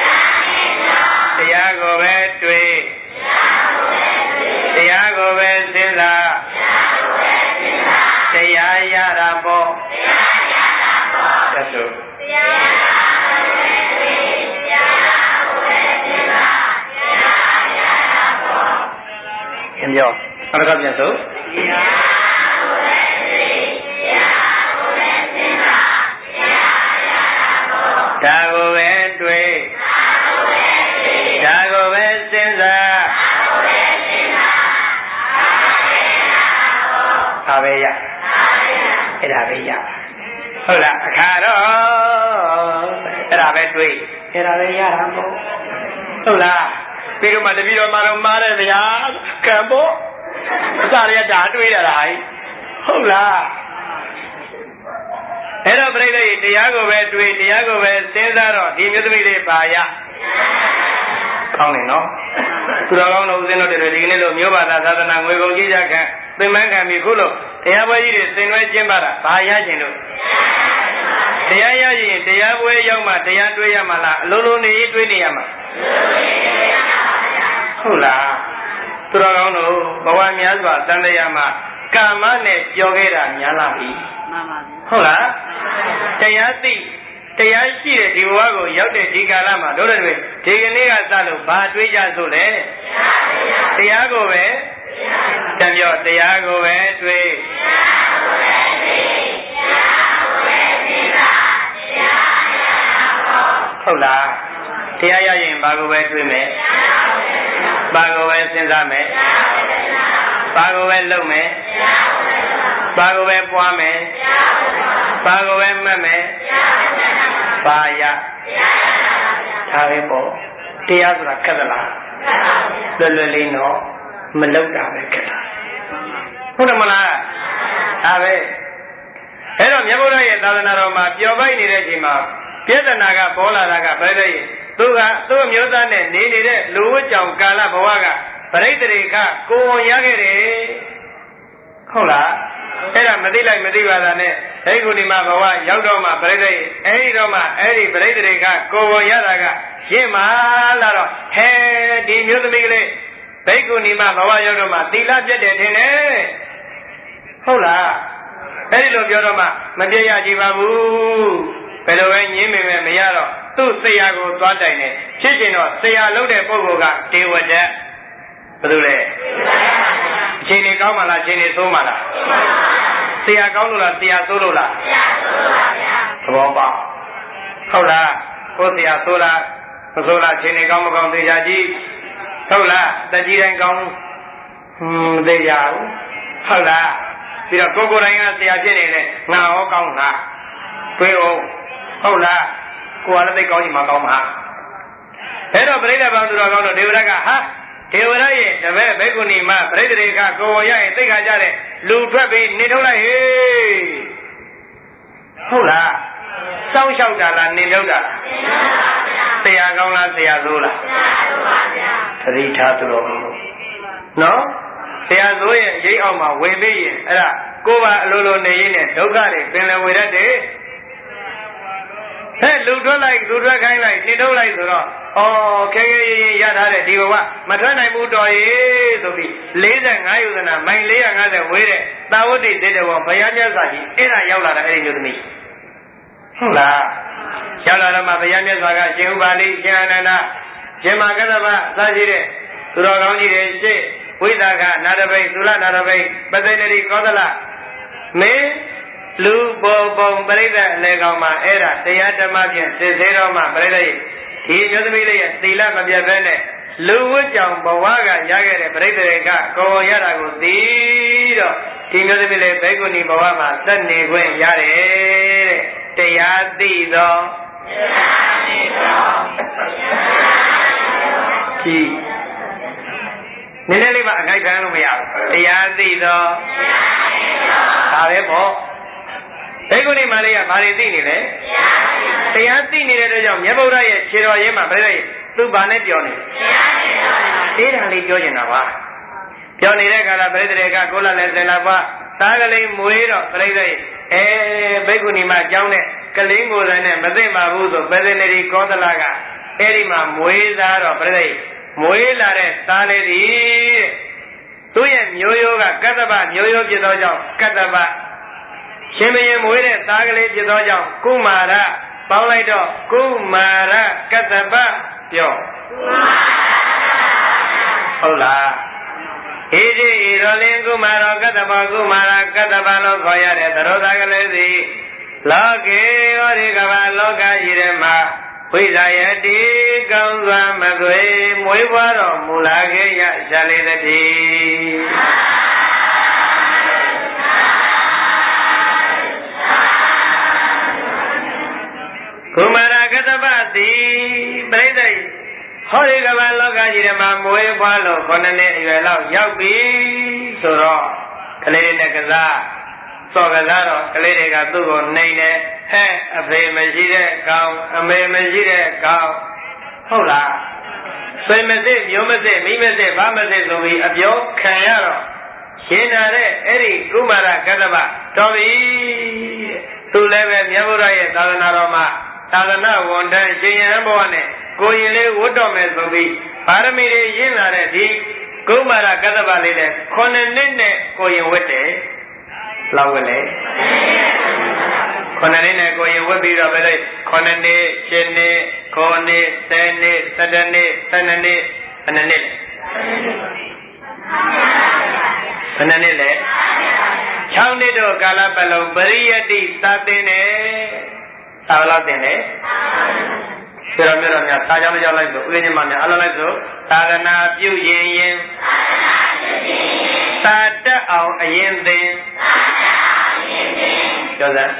တရားသိသောတရားကိုပဲတွေ့တရားကိုပဲစဉ်းစားတရားရတာပေါ့တရားရတာပေါ့သက်ဆိုတရားရတာတရားကိုပဲသိတာတရားရတာပေါ့ခင်ဗျာအဲ့ဒါကပြန်ဆိုတရားကိုပဲသိတရားကိုပဲသိတာတရားရတာပေါ့ဒါကိုပဲတွေ့ဒါကိုပဲသိဒါကိုပဲစဉ်းစားဒါပဲရအဲ့ဒါပဲရဟုတ်လားအခါတော့အဲ့ဒါပဲတွေးအဲ့ဒါပဲရတာပေါ့ဟုတ်လားပြီးတော့မှတပည့်တော်မှတော့မားတယ်ဗျာကံပေါ့အစားရတာတွေးရတာဟုတ်လားအဲ့တော့ပြိဿရေတရားကိုပဲတွေးတရားကိုပဲစဉ်းစားတော့ဒီမျိုးသမီးလေးပါရကောင်းတယ်နော်သူတော်ကောင်းတို့ဦးဇင်းတို့တွေဒီကနေ့လိုမျိုးဘာသာသာသနာငွေကုန်ကြီးကြခံသင်္မန်းခံပြီးခုလိုတရားပွဲကြီးတွေသင်ွယ်ကျင်းပတာဘာရခြင်းလို့တရားရရင်တရားပွဲရောက်ရောက်မှတရားတွေးရမှာလားအလုံးလုံးနေတွေးနေရမှာဟုတ်လားသူတော်ကောင်းတို့ဘဝများစွာတန်တရားမှာကာမနဲ့ကြော်ခဲ့တာများလာပြီမှန်ပါဗျာဟုတ်လားတရားသိတရားရှိတဲ့ဒီဘဝကိုရောက်တဲ့ဒီကာလမှာတို့တွေဒီကနေ့ကစလို့ဘာတွေးကြဆိုလဲတရားကိုပဲတံပြောတရားကိုပဲတွေးဟုတ်လားတရားရရင်ဘာကိုပဲတွေးမယ်ဘာကိုပဲစဉ်းစားမယ်ဘာကိုပဲလုပ်မယ်ဘာကိုပဲပွားမယ်ဘာကိုပဲမှတ်မယ်ဘာရဒါပဲပေါ့တရားဆိုတာခက်သလားလွယ်လွယ်လေးတော့မလောက်တာပဲခက်တာဟုတ်တယ်မလားဒါပဲအဲ့တော့မြတ်ဗုဒ္ဓရဲ့သာသနာတော်မှာပျော်ပိုက်နေတဲ့အချိန်မှာပြဿနာကပေါ်လာတာကဘယ်လိုလဲသူကသူ့မျိုးသားနဲ့နေနေတဲ့လူဝတ်ကြောင်ကာလဘဝကပရိသေရိခကိုဝန်ရခဲ့တယ်ဟုတ်လားအဲ့ဒါမသိလိုက်မသိပါတာနဲ့အဲ့ဒီကုဏီမှာဘဝရောက်တော့မှပရိသေအဲ့ဒီတော့မှအဲ့ဒီပရိသေရိခကိုဝန်ရတာကရှင်းမှလာတော့ဟဲဒီမျိုးသမီးကလေးဘိက္ခုနီမှာဘဝရောက်တော့မှသီလပြတ်တယ်ထင်တယ်ဟုတ်လားအဲ့ဒီလိုပြောတော့မှမပြည့်ရကြပါဘူးဘယ်လိုပဲညင်းမိမယ်မရတော့သူ့ဆရာကိုသွားတိုင်တယ်ဖြစ်ချင်တော့ဆရာလုပ်တဲ့ပုဂ္ဂိုလ်ကဒေဝဒတ်ဘယ်လိုလဲအချိန်နေကောင်းမှလားအချိန်နေဆိုးမှလားဆရာကောင်းလို့လားဆရာဆိုးလို့လားဆရာဆိုးလို့ပါဗျာသဘောပေါက်ဟုတ်လားကိုဆရာဆိုးလားမဆိုးလားအချိန်နေကောင်းမကောင်းသိကြကြည့်ဟုတ်လားတကြီးတိုင်းကောင်းဟွန်းသိကြဘူးဟုတ်လားပြီးတော့ကိုကိုယ်တိုင်ကဆရာဖြစ်နေတယ်ငါဟောကောင်းတာတွေးအောင်ဟုတ်လားကိုယ်ကလည်းသိကောင်းကြီးမကောင်းမှာအဲ့တော့ပြိဿဘောင်သူတော်ကောင်းတို့ဒေဝရကဟာဒေဝရရဲ့တပည့်ဘိက္ခုနီမပြိဿရေကကိုယ်ဝရရဲ့သိခါကြတဲ့လူထွက်ပြီးနေထုတ်လိုက်ဟေးဟုတ်လားစောင်းလျှောက်တာလားနေထုတ်တာလားဆရာကောင်းလားဆရာဆိုးလားဆရာဆိုးပါဗျာသတိထားသူတော်ကောင်းတို့နော်ဆရာဆိုးရဲ့ရိပ်အောင်မှာဝင်ပြီးရင်အဲ့ဒါကိုယ်ပါအလိုလိုနေရင်းနဲ့ဒုက္ခတွေပင်လယ်ဝေတတ်တယ်ဟဲ့လူထွက်လိုက်လူထွက်ခိုင်းလိုက်နေထုတ်လိုက်ဆိုတော့ဩခဲခဲရရရထားတဲ့ဒီဘဝမထွက်နိုင်ဘူးတော်ရေဆိုပြီးလေးဆယ်ငါးယူဇနာမိုင်လေးရာငါးဆယ်ဝေးတဲ့သာဝတိသေတဝဘုရားမြတ်စွာကြီးအဲ့ဒါရောက်လာတာအဲ့ဒီမျိုးသမီးဟုတ်လားရောက်လာတော့မှဘုရားမြတ်စွာကရှင်ဥပါလိရှင်အာနန္ဒရှင်မကတ္တဗစရှိတဲ့သူတော်ကောင်းကြီးတွေရှေ့ဝိသကနာရဘိသုလနာရဘိပသိဏတိကောသလမင်းလူပေါ်ပုံပရိသတ်အလေကောင်မှာအဲ့ဒါတရားဓမ္မဖြင့်စစ်သေးတော့မှပရိသတ်ဒီမျိုးသမီးလေးရဲ့သီလမပြတ်ဘဲနဲ့လူဝတ်ကြောင့်ဘဝကရခဲ့တဲ့ပရိသေကကိုယ်ရတာကိုသိတော့ဒီမျိုးသမီးလေးဘိက္ခုနီဘဝမှာသက်နေခွင့်ရတယ်တဲ့တရားသိသောတရားသိသောကြည်နည်းနည်းလေးမှအခိုက်ခံလို့မရဘူးတရားသိသောတရားသိသောဒါပဲပေါ့ဘိက္ခုနီမလေးကဘာတွေသိနေလဲတရားသိနေတဲ့အတွက်ကြောင့်မြတ်ဗုဒ္ဓရဲ့ခြေတော်ရင်းမှာပြိဿသူဘာနဲ့ပြောနေလဲတရားလေးပြောနေတာပါပြောနေတဲ့အခါကပြိဿတွေကကိုလာလဲဆယ်လာပါသားကလေးမွေးတော့ပြိဿအဲဘိက္ခုနီမကြောင်းတဲ့ကလေးကိုယ်တိုင်နဲ့မသိပါဘူးဆိုပဇေနရီကောသလကအဲ့ဒီမှာမွေးသားတော့ပြိဿမွေးလာတဲ့သားလေးဒီသူ့ရဲ့မျိုးရိုးကကတ္တဗမျိုးရိုးဖြစ်သောကြောင့်ကတ္တဗရှင်မင်းမွေးတဲ့သားကလေးဖြစ်သောကြောင့်ကုမာရပေါင်းလိုက်တော့ကုမာရကတ္တဗပြောဟုတ်လားဧတိဤရောလင်းကုမာရကတ္တဗကုမာရကတ္တဗလို့ခေါ်ရတဲ့သရောသားကလေးသည်လောကေဟောဒီကဘာလောကကြီးထဲမှာဝိဇာယတိကောင်းစွာမသွေမွေးဖွားတော်မူလာခဲ့ရရှာလေတည်းကုမာရကတ္တဗတိပြိဿဟောဒီကဘာလောကကြီးထဲမှာမွေးဖွားလို့ခုနှစ်နှစ်အရွယ်လောက်ရောက်ပြီဆိုတော့ကလေးတွေနဲ့ကစားစော်ကစားတော့ကလေးတွေကသူ့ကိုနှိမ်တယ်ဟဲ့အဖေမရှိတဲ့ကောင်အမေမရှိတဲ့ကောင်ဟုတ်လားဆွေမသိမျိုးမသိမိမသိဘာမသိဆိုပြီးအပြောခံရတော့ရှင်းလာတဲ့အဲ့ဒီကုမာရကတ္တဗတော်ပြီသူလည်းပဲမြတ်ဗုဒ္ဓရဲ့သာသနာတော်မှာသာသနာဝန်ထမ်းရှင်ရဟန်းဘဝနဲ့ကိုရင်လေးဝတ်တော်မယ်ဆိုပြီးပါရမီတွေရင်းလာတဲ့ဒီကုမာရကတ္တဗလေးနဲ့ခုနှစ်နှစ်နဲ့ကိုရင်ဝတ်တယ်လောက်ဝတ်လေခုနှစ်နှစ်နဲ့ကိုရင်ဝတ်ပြီးတော့ပဲလေခုနှစ်နှစ်ရှစ်နှစ်ခုနှစ်ဆယ်နှစ်ဆယ်တစ်နှစ်ဆယ်နှစ်နှစ်ဘယ်နှစ်နှစ်လဲဘယ်နှစ်နှစ်လဲခြောက်နှစ်တို့ကာလပတ်လုံးပရိယတ္တိသာသင်တယ်သာဘလောက်သင်တယ်ဆွေတော်မျိုးတော်များသာကြောင်းကြောင်းလိုက်ဆိုဥပ္ပညမများအလုံးလိုက်ဆိုသာသနာပြုရင်ရင်သာတက်အောင်အရင်သင်ပြောစမ်း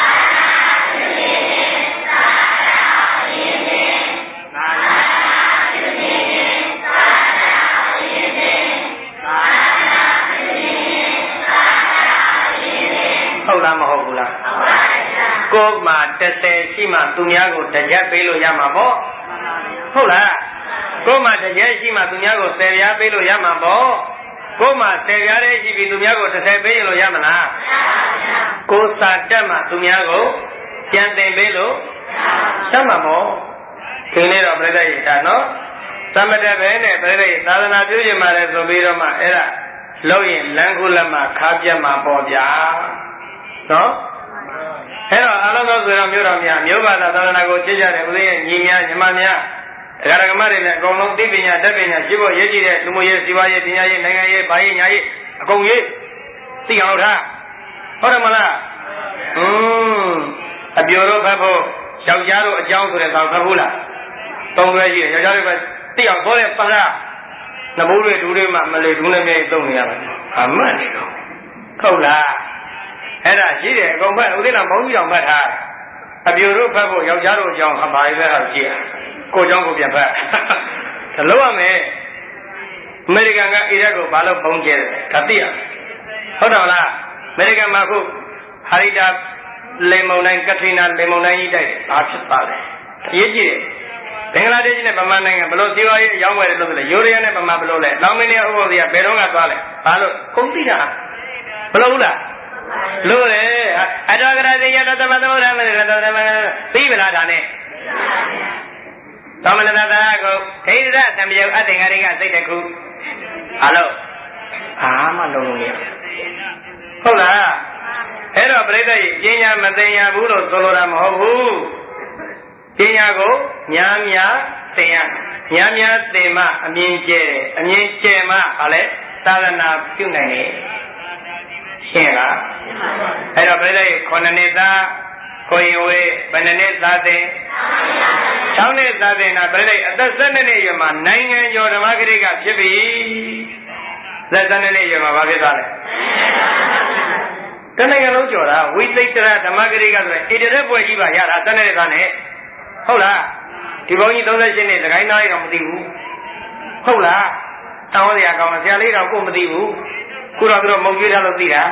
ဟုတ်လားမဟုတ်ဘူးလားကိုယ်မှာတစ်ဆယ်ရှိမှသူများကိုတစ်ချက်ပေးလို့ရမှာပေါ့ဟုတ်လားကိုယ်မှာတစ်ချက်ရှိမှသူများကိုဆယ်ပြားပေးလို့ရမှာပေါ့ကိုယ်မှာဆယ်ပြားလေးရှိပြီးသူများကိုတစ်ဆယ်ပေးရင်လို့ရမလားကိုယ်စာတက်မှသူများကိုပြန်သင်ပေးလို့ရမှာပေါ့ခင်းနေတော့ပြိဿရေဒါနော်သမတပဲနဲ့ပြိဿရေသာသနာပြုခြင်းမှာလဲဆိုပြီးတော့မှအဲ့ဒါလို့ရင်လမ်းခုလက်မှာခါပြတ်မှာပေါ့ဗျာနော်အဲ့တော့အလုံးစုံဆိုတော့မျိုးတော်များမျိုးဘာသာသာသနာကိုချစ်ကြတဲ့ဦးဇင်းရဲ့ညီများညီမများတရားဓမ္မတွေနဲ့အကုန်လုံးသိပညာတတ်ပညာရှိဖို့ရည်ကြည်တဲ့လူမျိုးရေးစီးပွားရေးပညာရေးနိုင်ငံရေးဘာရေးညာရေးအကုန်ရေးသိအောင်ထားဟုတ်တယ်မလားอืมအပြိုတို့ဖတ်ဖို့ယောက်ျားတို့အကြောင်းဆိုတဲ့ကောင်ဖတ်ဘူးလားသုံးရွယ်ရှိတယ်ယောက်ျားတွေပဲသိအောင်ဆိုတဲ့ပကနဘိုးတွေဒူးတွေမှမလေဒူးနဲ့မြေသုံးနေရပါဘူးအမှန်နေတော့ဟုတ်လားအဲ့ဒါရှိတယ်အကုန်ဖတ်ဦးသိလားဘုန်းကြီးတော်ဖတ်ထားအပြိုတို့ဖတ်ဖို့ယောက်ျားတို့အကြောင်းအပါရီပဲဟာရှိရကိုเจ้าကိုပြန်ဖတ်ဒါလို့ရမယ်အမေရိကန်ကအီရတ်ကိုဘာလို့ပုံကျဲတယ်ဒါသိရဟုတ်တယ်လားအမေရိကန်မှာခုဟာရီတာလေမုန်တိုင်းကထရီနာလေမုန်တိုင်းကြီးတိုက်တယ်ဘာဖြစ်ပါလဲအရေးကြီးတယ်ဘင်္ဂလားဒေ့ရှ်နဲ့ဗမာနိုင်ငံဘလို့စီးပွားရေးအကြောင်းဝယ်တယ်လို့ဆိုလဲယူရီးယားနဲ့ဗမာဘလို့လဲလောင်မင်းနဲ့ဥပ္ပဒေကဘယ်တော့ကသွားလဲဘာလို့ကုန်သိတာဘလို့လားလို့လေအတောကရသေယတသမသမုဒ္ဓမရတသမပြီးပြီလားဒါနဲ့သမဏတသာကိုဒိဋ္ဌသံယုတ်အသင်္ဃာရိကစိတ်တခုဟာလို့အာမလုံးလုံးရဟုတ်လားအဲ့တော့ပြိဿကြီးပညာမသိရဘူးလို့ဆိုလိုတာမဟုတ်ဘူးပညာကိုများများသင်ရများများသင်မှအမြင်ကျဲတယ်အမြင်ကျဲမှဘာလဲသာသနာပြုနိုင်တယ်ရှင်းလားအဲ့တော့ပြိဿကြီးခုနှစ်နှစ်သားကိုရင်ဝေးဘယ်နှစ်သားသင်၆နှစ်သားသင်တာပြိဿအသက်၁၂နှစ်ရွယ်မှာနိုင်ငံကျော်ဓမ္မဂရိကဖြစ်ပြီသက်၁၂နှစ်ရွယ်မှာဘာဖြစ်သွားလဲတနိုင်ငံလုံးကျော်တာဝိသိတရဓမ္မဂရိကဆိုရင်ဣတရက်ပွဲကြီးပါရတာ၁၂နှစ်သားနဲ့ဟုတ်လားဒီဘုန်းကြီး၃၈နှစ်သခိုင်းသားကြီးတော့မသိဘူးဟုတ်လားတောင်းစရာကောင်းတယ်ဆရာလေးတော့ကိုမသိဘူးခုတော့သူတို့မုံကျွေးထားလို့သိတာ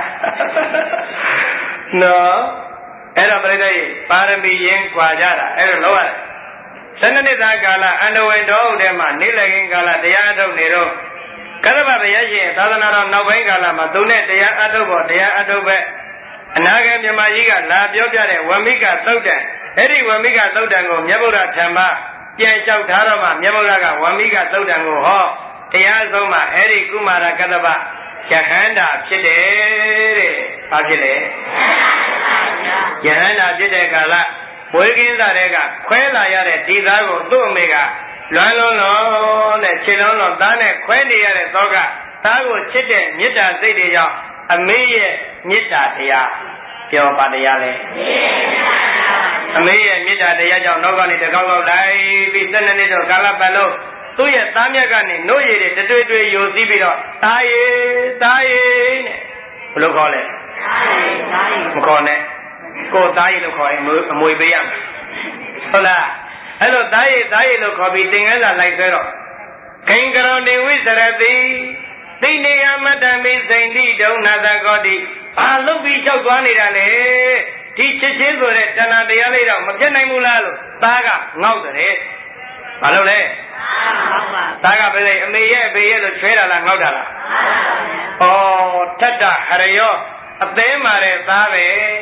နော်အဲ့တော့ပြိဿကြီးပါရမီရင်းခွာကြတာအဲ့လိုလောက်ရတယ်၁၂နှစ်သားကာလအန္တဝေတော်ဟုတ်တဲ့မှာနေလခင်ကာလတရားအထုတ်နေတော့ကသဗ္ဗဘယရှင်သာသနာတော်နောက်ပိုင်းကာလမှာသူနဲ့တရားအထုတ်ဖို့တရားအထုတ်ပဲအနာဂတ်မြမကြီးကလာပြောပြတဲ့ဝမိကသုတ်တံအဲ့ဒီဝမိကသုတ်တံကိုမြတ်ဗုဒ္ဓဓမ္မပြန်လျှောက်ထားတော့မှမြတ်ဗုဒ္ဓကဝမိကသုတ်တံကိုဟောတရားဆုံးမှအဲ့ဒီကုမာရကတ္တဗယဟန္တာဖြစ်တယ်တဲ့ဘာဖြစ်လဲယဟန္တာဖြစ်တဲ့ကာလဝေကင်းသားတွေကခွဲလာရတဲ့ဒီသားကိုသူ့အမေကလွမ်းလုံးလုံးနဲ့ခြေလုံးလုံးသားနဲ့ခွဲနေရတဲ့သောကသားကိုချစ်တဲ့မေတ္တာစိတ်တွေကြောင့်အမေရဲ့မေတ္တာတရားပြောပါတရားလဲအမေရဲ့မေတ္တာတရားကြောင့်နောက်ကနေတကောက်ကောက်လိုက်ပြီး၁၂နှစ်တော့ကာလပတ်လုံးသူ့ရဲ့သားမြတ်ကနေနှုတ်ရည်တွေတတွေ့တွေ့ယိုစီးပြီးတော့သားရည်သားရည်နဲ့ဘယ်လိုခေါ်လဲမခေါ်နဲ့ကိုသားရည်လို့ခေါ်ရင်အမွေပေးရမယ်ဟုတ်လားအဲ့လိုသားရည်သားရည်လို့ခေါ်ပြီးသင်္ကန်းစာလိုက်ဆွဲတော့ခိင်္ကရောနေဝိစရတိသိနေယမတ္တမိစိန်တိဒုံနာသကောတိဘာလုပ်ပြီးလျှောက်သွားနေတာလဲဒီချစ်ချင်းဆိုတဲ့တဏှာတရားလေးတော့မပြတ်နိုင်ဘူးလားလို့သားကငေါက်တယ်ဘာလို့လဲသားကပဲလေအမေရဲ့အဖေရဲ့လို့ချွဲတာလားငေါက်တာလားဩထက်တာဟရယောအသေးမာတဲ့သားပဲ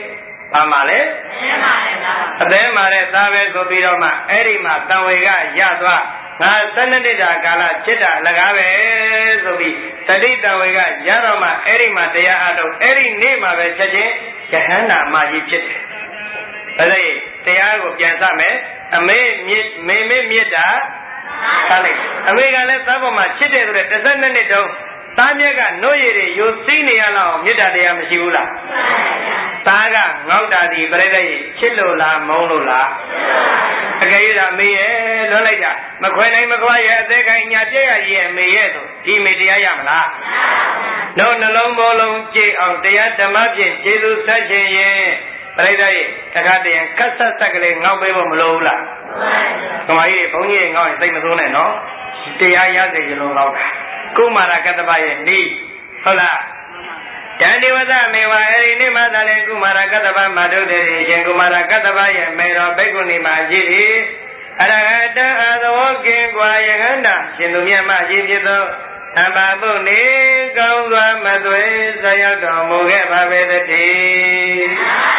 ဘာမှလဲအသေးမှလည်းသားပဲဆိုပြီးတော့မှအဲ့ဒီမှာတန်ဝေကရသွားငါသနတိတာကာလจิตတာအလကားပဲဆိုပြီးတတိတံဝေကရတော့မှအဲ့ဒီမှာတရားအထုတ်အဲ့ဒီနေ့မှာပဲချက်ချင်းယဟန္တာမကြီးဖြစ်တယ်။ဒါဆိုရင်တရားကိုပြန်စမယ်အမေမြစ်မေမေမြစ်တာထားလိုက်အမေကလည်းသားပေါ်မှာချစ်တယ်ဆိုတဲ့တစ်ဆက်နှစ်နှစ်တုန်းသားမြက်ကနှုတ်ရည်တွေယိုစိနေရလောက်မြစ်တာတရားမရှိဘူးလားသားကငေါက်တာဒီပြိတ္တိချစ်လို့လားမုန်းလို့လားအကယ်၍သာမေရဲ့လွတ်လိုက်တာမခွဲနိုင်မခွာရဲ့အသေးခိုင်ညာပြည့်ရရဲ့မေရဲ့ဆိုဒီမေတရားရမလားတို့နှလုံးဘောလုံးကြည်အောင်တရားဓမ္မဖြင့်ကျေစုဆက်ခြင်းရဲ့ပြိတ္တိရဲ့တခါတည်းခက်ဆက်ဆက်ကလေးငေါက်ပေးဖို့မလိုဘူးလားကမာကြီးဘုန်းကြီးငေါက်ရင်သိမစိုးနဲ့နော်တရားရစေကြလို့ငေါက်တာကုမာရကတ္တပရဲ့နီးဟုတ်လားတန်ဒီဝသမေဝအဲ့ဒီနေ့မှသာလေကုမာရကတ္တပမတုတေရှင်ကုမာရကတ္တပရဲ့မေတော်ဘိက္ခုနီမှာရှိသည်အရဟတအသဝကင်ကွာယဟန္တာရှင်သူမြတ်မကြီးဖြစ်သောအဘဘုနေကောင်းစွာမသွေဇရောက်တော်မူခဲ့ပါပေတည်း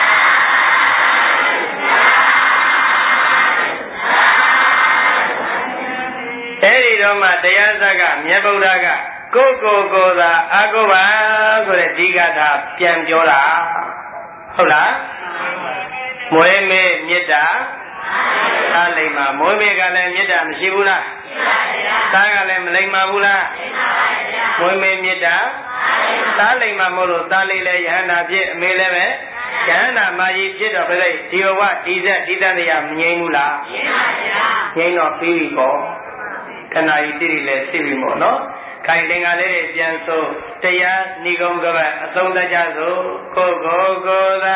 အဲ့ဒီတော့မှတရားစကမြတ်ဗုဒ္ဓကကိုကိုကိုသာအာကိုပါဆိုတဲ့ဒီကထာပြန်ပြောတာဟုတ်လားမွေးမေမေတ္တာသားလိမ္မာမွေးမေကလည်းမေတ္တာမရှိဘူးလားသားကလည်းမလိမ္မာဘူးလားမွေးမေမေတ္တာသားလိမ္မာမို့လို့သားလေးလည်းယဟန္တာဖြစ်အမေလည်းပဲယဟန္တာမကြီးဖြစ်တော့ပြလိုက်ဒီဘဝဒီဆက်ဒီတန်တရားမငြိမ်းဘူးလားငြိမ်းတော့ပြီးပြီပေါ့ခဏကြီးတိတိလည်းသိပြီမို့နော်ခိုင်လင်္ကာလေးတွေပြန်ဆိုတရားဏိဂုံကပတ်အဆုံးသတ်ကြဆိုကိုကိုကိုသာ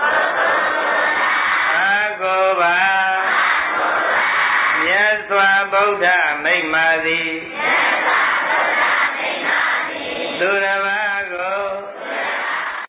အာကိုပါမြတ်စွာဘုရားမိန့်ပါသည်သူရ